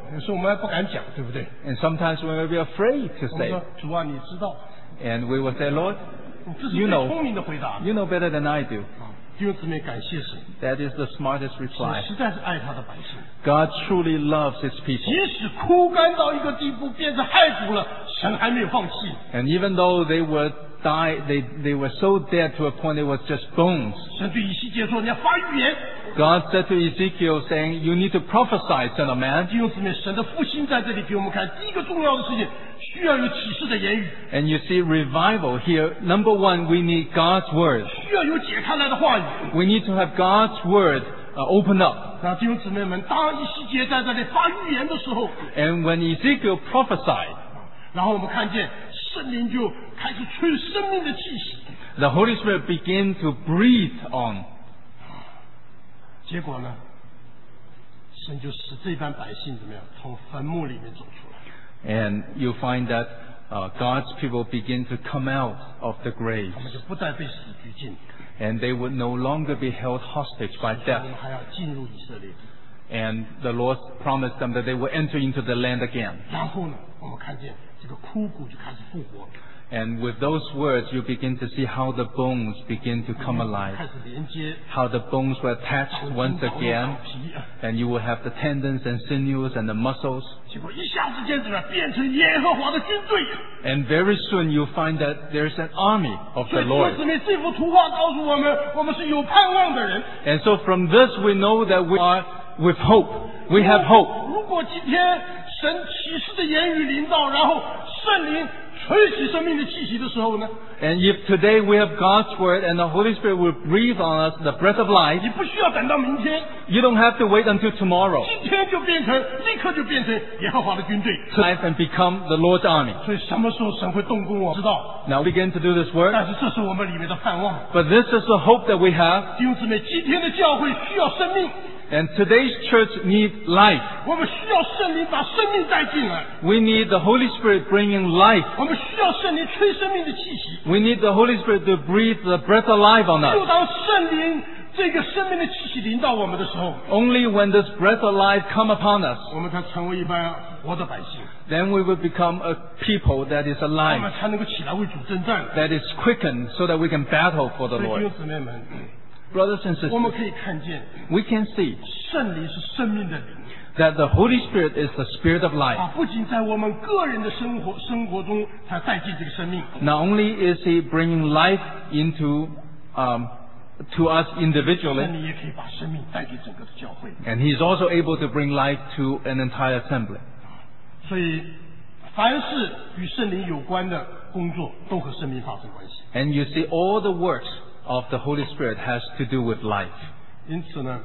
有时候我们还不敢讲，对不对？ And sometimes we may be afraid to 我们 say. 说主啊，你知道， And we will say, Lord, 这是 you 最 know, 聪明的回答。 you know better than I do. 啊，弟兄姊妹，感谢神， That is the smartest 神 reply. 实在是爱他的百姓。 God truly loves his people. 即使枯干到一个地步，变成骸骨了，神还没有放弃。 And even though they were die, they, they were so dead to a point it was just bones. 神对以西结说：“你要发预言。 God said to Ezekiel saying, you need to prophesy, son of man. 弟兄姊妹，神的复兴在这里给我们看，第一个重要的事情，需要有启示的言语， And you see revival here. Number one, we need God's word. 需要有解开来的话语。 We need to have God's word uh, open up. 那弟兄姊妹们，当以西结在这里发预言的时候， And when Ezekiel prophesied, 然后我们看见圣灵就开始吹生命的气息， the Holy Spirit began to breathe on. 结果呢，神就使这班百姓怎么样，从坟墓里面走出来， And you find that uh, God's people begin to come out of the graves. 他们就不再被死拘禁， And they would no longer be held hostage by 我 death. 们还要进入以色列。 And the Lord promised them that they will enter into the land again. 然后呢，我们看见这个枯骨就开始复活， And with those words, you begin to see how the bones begin to come 开 alive. 始连接 How the bones were attached once 骨头 again. 脑皮， And you will have the tendons and sinews and the muscles. 结果一下之间怎么样，变成耶和华的军队。 And very soon you'll find that there's an army of 所 the 以弟兄 Lord. 姊妹，这幅图画告诉我们，我们是有盼望的人。 And so from this we know that we are with hope. We have hope. 如果今天神启示的言语临到，然后圣灵吹起生命的气息的时候呢， And if today we have God's word and the Holy Spirit will breathe on us the breath of life, 你不需要等到明天， you don't have to wait until tomorrow 今天就变成，立刻就变成耶和华的军队。 to life and become the Lord's army. 所以什么时候神会动工，我不知道， Now begin to do this work. 但是这是我们里面的盼望。 But this is the hope that we have. 弟兄姊妹，今天的教会需要生命， And today's church needs life. 我们需要圣灵把生命带进来， We need the Holy Spirit bringing life. 我们需要圣灵吹生命的气息。 We need the Holy Spirit to breathe the breath of life on 就 us. 当圣灵这个生命的气息临到我们的时候， Only when this breath of life come upon us, 我们才成为一般活的百姓， then we will become a people that is 我 alive, 们才能够起来为主征战。 that is quickened so that we can battle for the 所以弟 Lord. 兄姊妹们， Brothers and 我 sisters, 们可以看见 we can see 圣灵是生命的灵 that the Holy Spirit is the Spirit of life. 啊，不仅在我们个人的生活生活中才带进这个生命， Not only is He bringing life into um, to us 圣 individually, 灵也可以把生命带给整个的教会。 and He's also able to bring life to an entire assembly. 所以，凡是与圣灵有关的工作，都和生命发生关系。 And you see, all the works of the Holy Spirit has to do with life. 因此呢，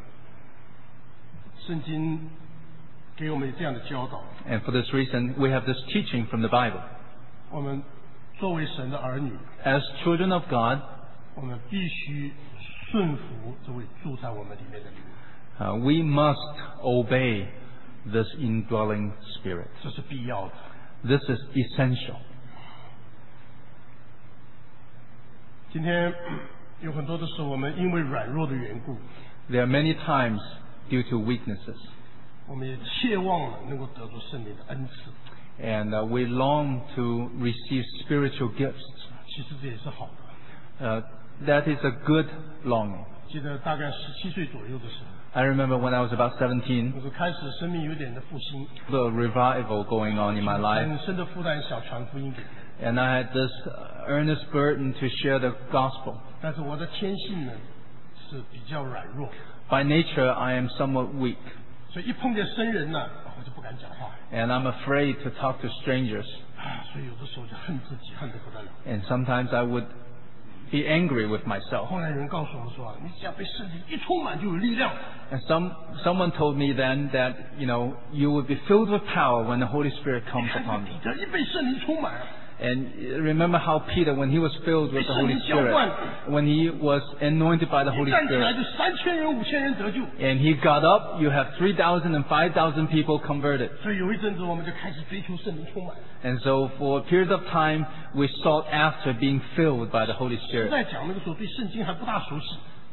圣经给我们这样的教导： And for this reason, we have this teaching from the Bible. 我们作为神的儿女， As children of God, 我们必须顺服这位住在我们里面的灵， uh, we must obey this indwelling Spirit. 这是必要的。 This is essential. 今天有很多的时候，我们因为软弱的缘故， There are many times due to weaknesses, 我们也切望了能够得到圣灵的恩赐。 and uh, we long to receive spiritual gifts. 其实这也是好的。 Uh, that is a good longing. 记得大概十七岁左右的时候， I remember when I was about seventeen, 那时候开始生命有点的复兴， the revival going on in my life, 很深的负担想传福音给人， and I had this uh, earnest burden to share the gospel. 但是我的天性呢是比较软弱， By nature, I am somewhat weak, 所以一碰见生人呢，我就不敢讲话 and I'm afraid to talk to strangers. 啊，所以有的时候就恨自己，恨得不得了。 And sometimes I would be angry with myself. 后来有人告诉我说啊，你只要被圣灵一充满就有力量。 And some someone told me then that, you know, you will be filled with power when the Holy Spirit 你 comes 看 upon 彼 you. 得一被圣灵充满， And remember how Peter, when he was filled with the Holy Spirit, when he was anointed by the 一 Holy 站起来 Spirit, 就三千人、五千人得救。 and he got up, you have three thousand and five thousand people converted. 所以有一阵子我们就开始追求圣灵充满。 And so for a period of time, we sought after being filled by the Holy 实 Spirit. 在讲那个时候对圣经还不大熟悉，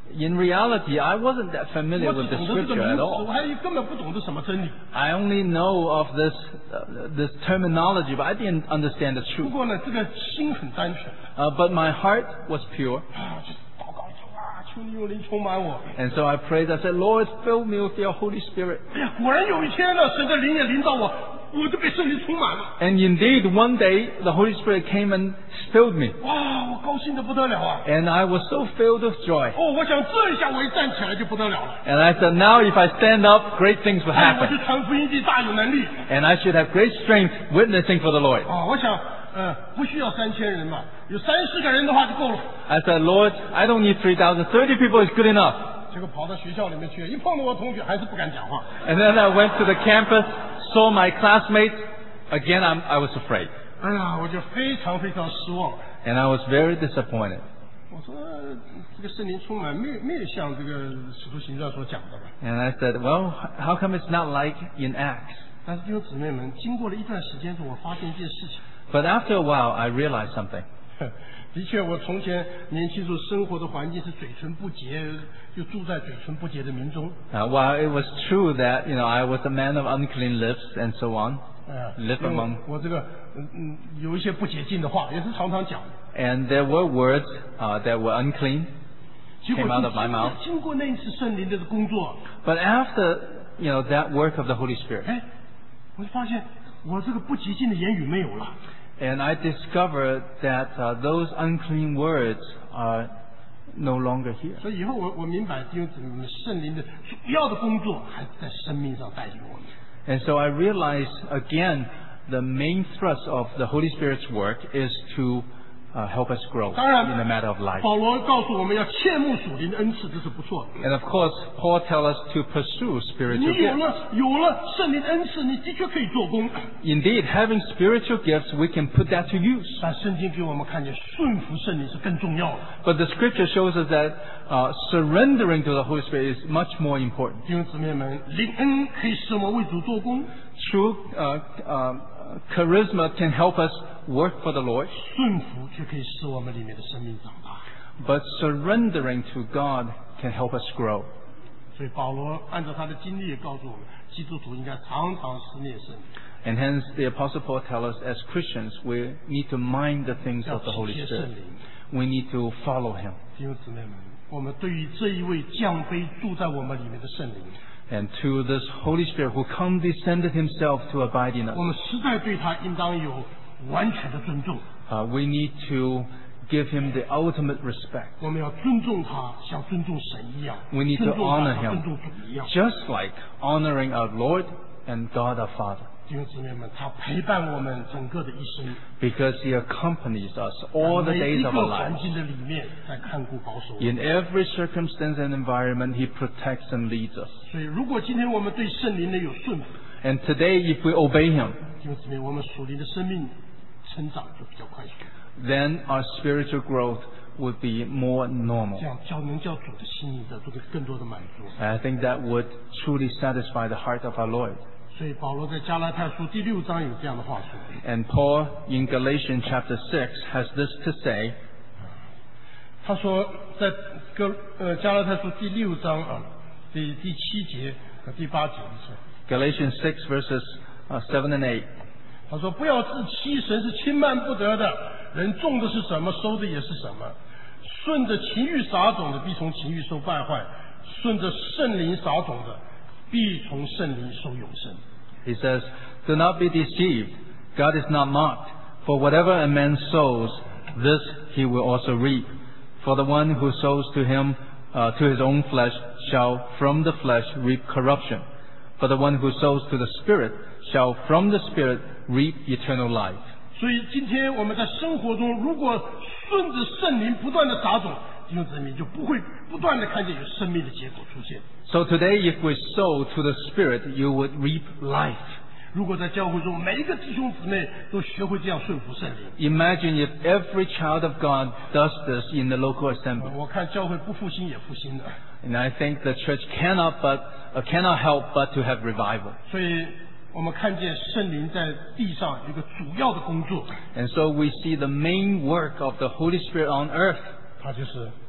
In reality, I wasn't that 我 familiar 只 with the 懂得这个 scripture 名 at 词， all. 我还根本不懂得什么真理。 I only know of this uh, this terminology, but I didn't understand the 不 truth. 过呢，这个心很单纯 Uh, but my heart was pure, 啊，就祷告求啊，求你用灵充满我。 and so I prayed. I said, Lord, fill me with your Holy Spirit. 哎呀，果然有一天呢，神的灵也临到我，我就被圣灵充满了。 And indeed, one day, the Holy Spirit came and filled me. 哇，我高兴的不得了啊！ And I was so filled with joy. 哦，我想这一下我一站起来就不得了了。 And I said, now if I stand up, great things will 哎，我 happen. 去传福音就大有能力。 And I should have great strength witnessing for the Lord. 哦，我想，呃，不需要三千人嘛，有三十个人的话就够了。 I said, Lord, I don't need three thousand. thirty people is good enough. 结果跑到学校里面去，一碰到我同学还是不敢讲话。 And then I went to the campus, saw my classmates. Again, I'm, I was afraid. 哎呀，我就非常非常失望。 And I was very disappointed. 我说这个圣灵充满，没有没有像这个使徒行传所讲的吧？ And I said, well, how come it's not like in Acts? 但是弟兄姊妹们，经过了一段时间之后，我发现一件事情。 But after a while, I realized something. 的确，我从前年轻时候生活的环境是嘴唇不洁，就住在嘴唇不洁的民中。 Uh, while it was true that, you know, I was a man of unclean lips and so on, 哎呀， live 因为 among, 我这个嗯嗯有一些不洁净的话，也是常常讲的。 and there were words uh, that were unclean, 结果 came out of my 经 mouth. 经过那一次圣灵的工作， But after, you know, that work of the Holy Spirit, 哎，我就发现我这个不洁净的言语没有了。 and I discovered that uh, those unclean words are no longer here. 所以以后我我明白弟兄姊妹们，圣灵的主要的工作还是在生命上带领我们。 And so I realized again, the main thrust of the Holy Spirit's work is to uh, help us grow 当然 in the matter of life. 保罗告诉我们要切慕属灵的恩赐，这是不错的。 And of course, Paul tells us to pursue 你 spiritual 有 gifts. 了有了圣灵的恩赐，你的确可以做工。 Indeed, having spiritual gifts, we can put that to use. 但圣经给我们看见，顺服圣灵是更重要的。 But the scripture shows us that uh, surrendering to the Holy Spirit is much more important. 弟兄姊妹们，灵恩可以使我们为主做工， True uh, uh, charisma can help us work for the Lord, 顺服却可以使我们里面的生命长大。 but surrendering to God can help us grow. 所以保罗按照他的经历也告诉我们，基督徒应该常常思念圣灵， And hence the Apostle Paul tells us as Christians, we need to mind the things 要 of the 体 Holy 贴圣 Spirit. 灵。 We need to follow him. 弟兄姊妹们，我们对于这一位降杯住在我们里面的圣灵， And to this Holy Spirit who condescended himself to abide in us, 我们实在对他应当有完全的尊重。 uh, we need to give him the ultimate respect. 我们要尊重他，像尊重神一样； We need to 尊重他 honor 像 him. 尊重主一样。 Just like honoring our Lord and God our Father. 弟兄姊妹们，他陪伴我们整个的一生， Because he accompanies us all the 每 days 一 of 个 our 环 lives. 境的里面在看顾保守我们。 In every circumstance and environment, he protects and leads us. 所以，如果今天我们对圣灵呢有顺服， And today, if we obey him, 弟兄姊妹，我们属灵的生命成长就比较快速， then our spiritual growth would be more normal. 这样叫能叫主的心意得到更多的满足。 And I think that would truly satisfy the heart of our Lord. 所以保罗在加拉太书第六章有这样的话说， And Paul in Galatians chapter six has this to say, 他说在哥呃加拉太书第六章啊第第七节和第八节是， Galatians six verses uh, seven and eight. 他说不要自欺，神是轻慢不得的，人种的是什么，收的也是什么。顺着情欲撒种的，必从情欲受败坏；顺着圣灵撒种的，必从圣灵受永生。 He says, do not be deceived. God is not mocked. For whatever a man sows, this he will also reap. For the one who sows to him, uh, to his own flesh, shall from the flesh reap corruption. But the one who sows to the Spirit, shall from the Spirit reap eternal life. 所以今天我们在生活中，如果顺着圣灵不断的撒种，弟兄姊妹就不会不断的看见有生命的结果出现。 So today, if we sow to the Spirit, you would reap life. 如果在教会中每一个弟兄姊妹都学会这样顺服圣灵， Imagine if every child of God does this in the local assembly. 我看教会不复兴也复兴的。 And I think the church cannot but uh, cannot help but to have revival. 所以我们看见圣灵在地上有一个主要的工作， And so we see the main work of the Holy Spirit on earth. 它就是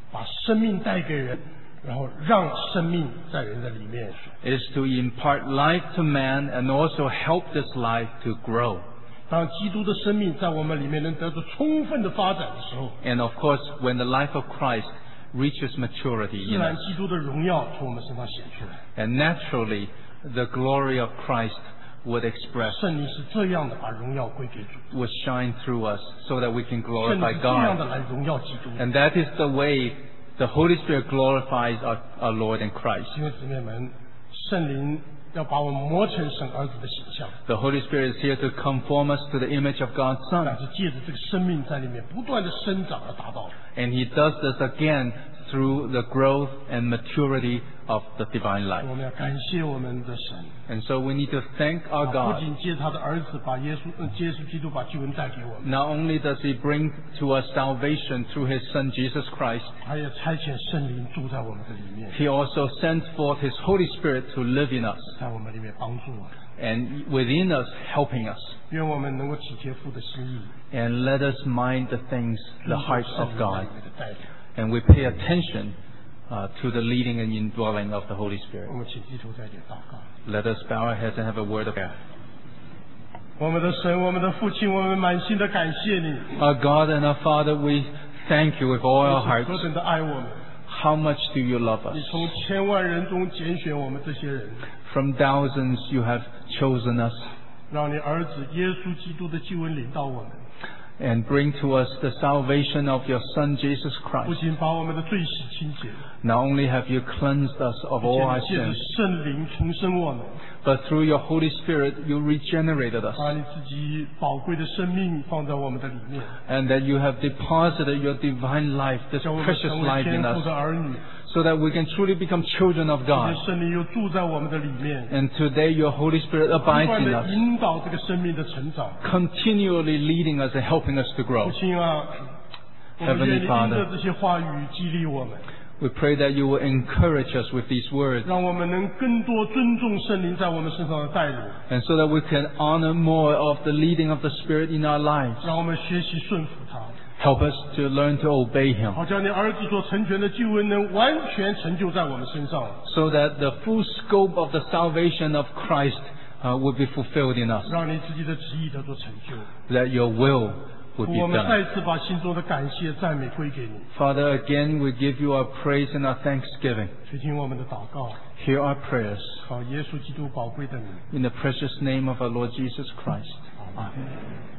把生命带给人，然后让生命在人的里面。 is to impart life to man and also help this life to grow. 当基督的生命在我们里面能得到充分的发展的时候， And of course, when the life of Christ reaches maturity 自 in 然 us, 基督的荣耀从我们身上显出来。 and naturally the glory of Christ would express, 圣灵是这样的把荣耀归给主， would shine through us so that we can 圣灵 glorify 是这样的 God. 来荣耀基督。 And that is the way the Holy Spirit glorifies our, our Lord and Christ. 弟兄姊妹们，圣灵要把我们磨成神儿子的形象， The Holy Spirit is here to conform us to the image of God's 但 Son. 是借着这个生命在里面不断的生长而达到的。 And He does this again through the growth and maturity of the divine life. 我们要感谢我们的神， And so we need to thank our 不 God. 仅借他的儿子把耶稣，呃，耶稣基督把救恩带给我们， Not only does He bring to us salvation through His Son Jesus Christ, 他也差遣圣灵住在我们的里面， He also sends forth His Holy Spirit to live in us 在我们里面帮助我们。 and within us, helping us. 愿我们能够体贴父的心意， And let us mind the things, the 遵 heart 守 of 圣灵在 God. 里面的带领。 And we pay attention uh, to the leading and indwelling of the Holy 我 Spirit. 们请低头再点祷告。 Let us bow our heads and have a word of prayer. 我们的神，我们的父亲，我们满心的感谢你， Our God and our Father, we thank you with all our 你是 hearts. 何等的爱我们。 How much do you love us? 你从千万人中拣选我们这些人， From thousands you have chosen us 让你儿子耶稣基督的救恩领到我们， and bring to us the salvation of your Son Jesus 不 Christ. 仅把我们的罪洗清洁， Not only have you cleansed us of all our 借着 sins, 圣灵重生我们， but through your Holy Spirit you regenerated us, 把你自己宝贵的生命放在我们的里面， and that you have deposited your divine life, this 叫我们 precious 成为 life in 天父 us, 的儿女。 so that we can truly become children of 这 God. 些圣灵又住在我们的里面， And today your Holy Spirit 不 abides 断 in 的 us, 引导这个生命的成长。 continually leading us and helping us to 父 grow. 亲啊，我们 Heavenly 愿意因 Father 着这些话语激励我们， We pray that you will encourage us with these words, 让我们能更多尊重圣灵在我们身上的带领， and so that we can honor more of the leading of the Spirit in our lives. 让我们学习顺服他， Help us to learn to obey Him, 好叫你儿子所成全的救恩能完全成就在我们身上， so that the full scope of the salvation of Christ uh, will be fulfilled in us, 让你自己的旨意得到成就。 that your will would be 我们 done. 再次把心中的感谢赞美归给你， Father, again we give you our praise and our thanksgiving. 垂听我们的祷告， Hear our prayers 靠耶稣基督宝贵的名。 in the precious name of our Lord Jesus Christ. 阿门。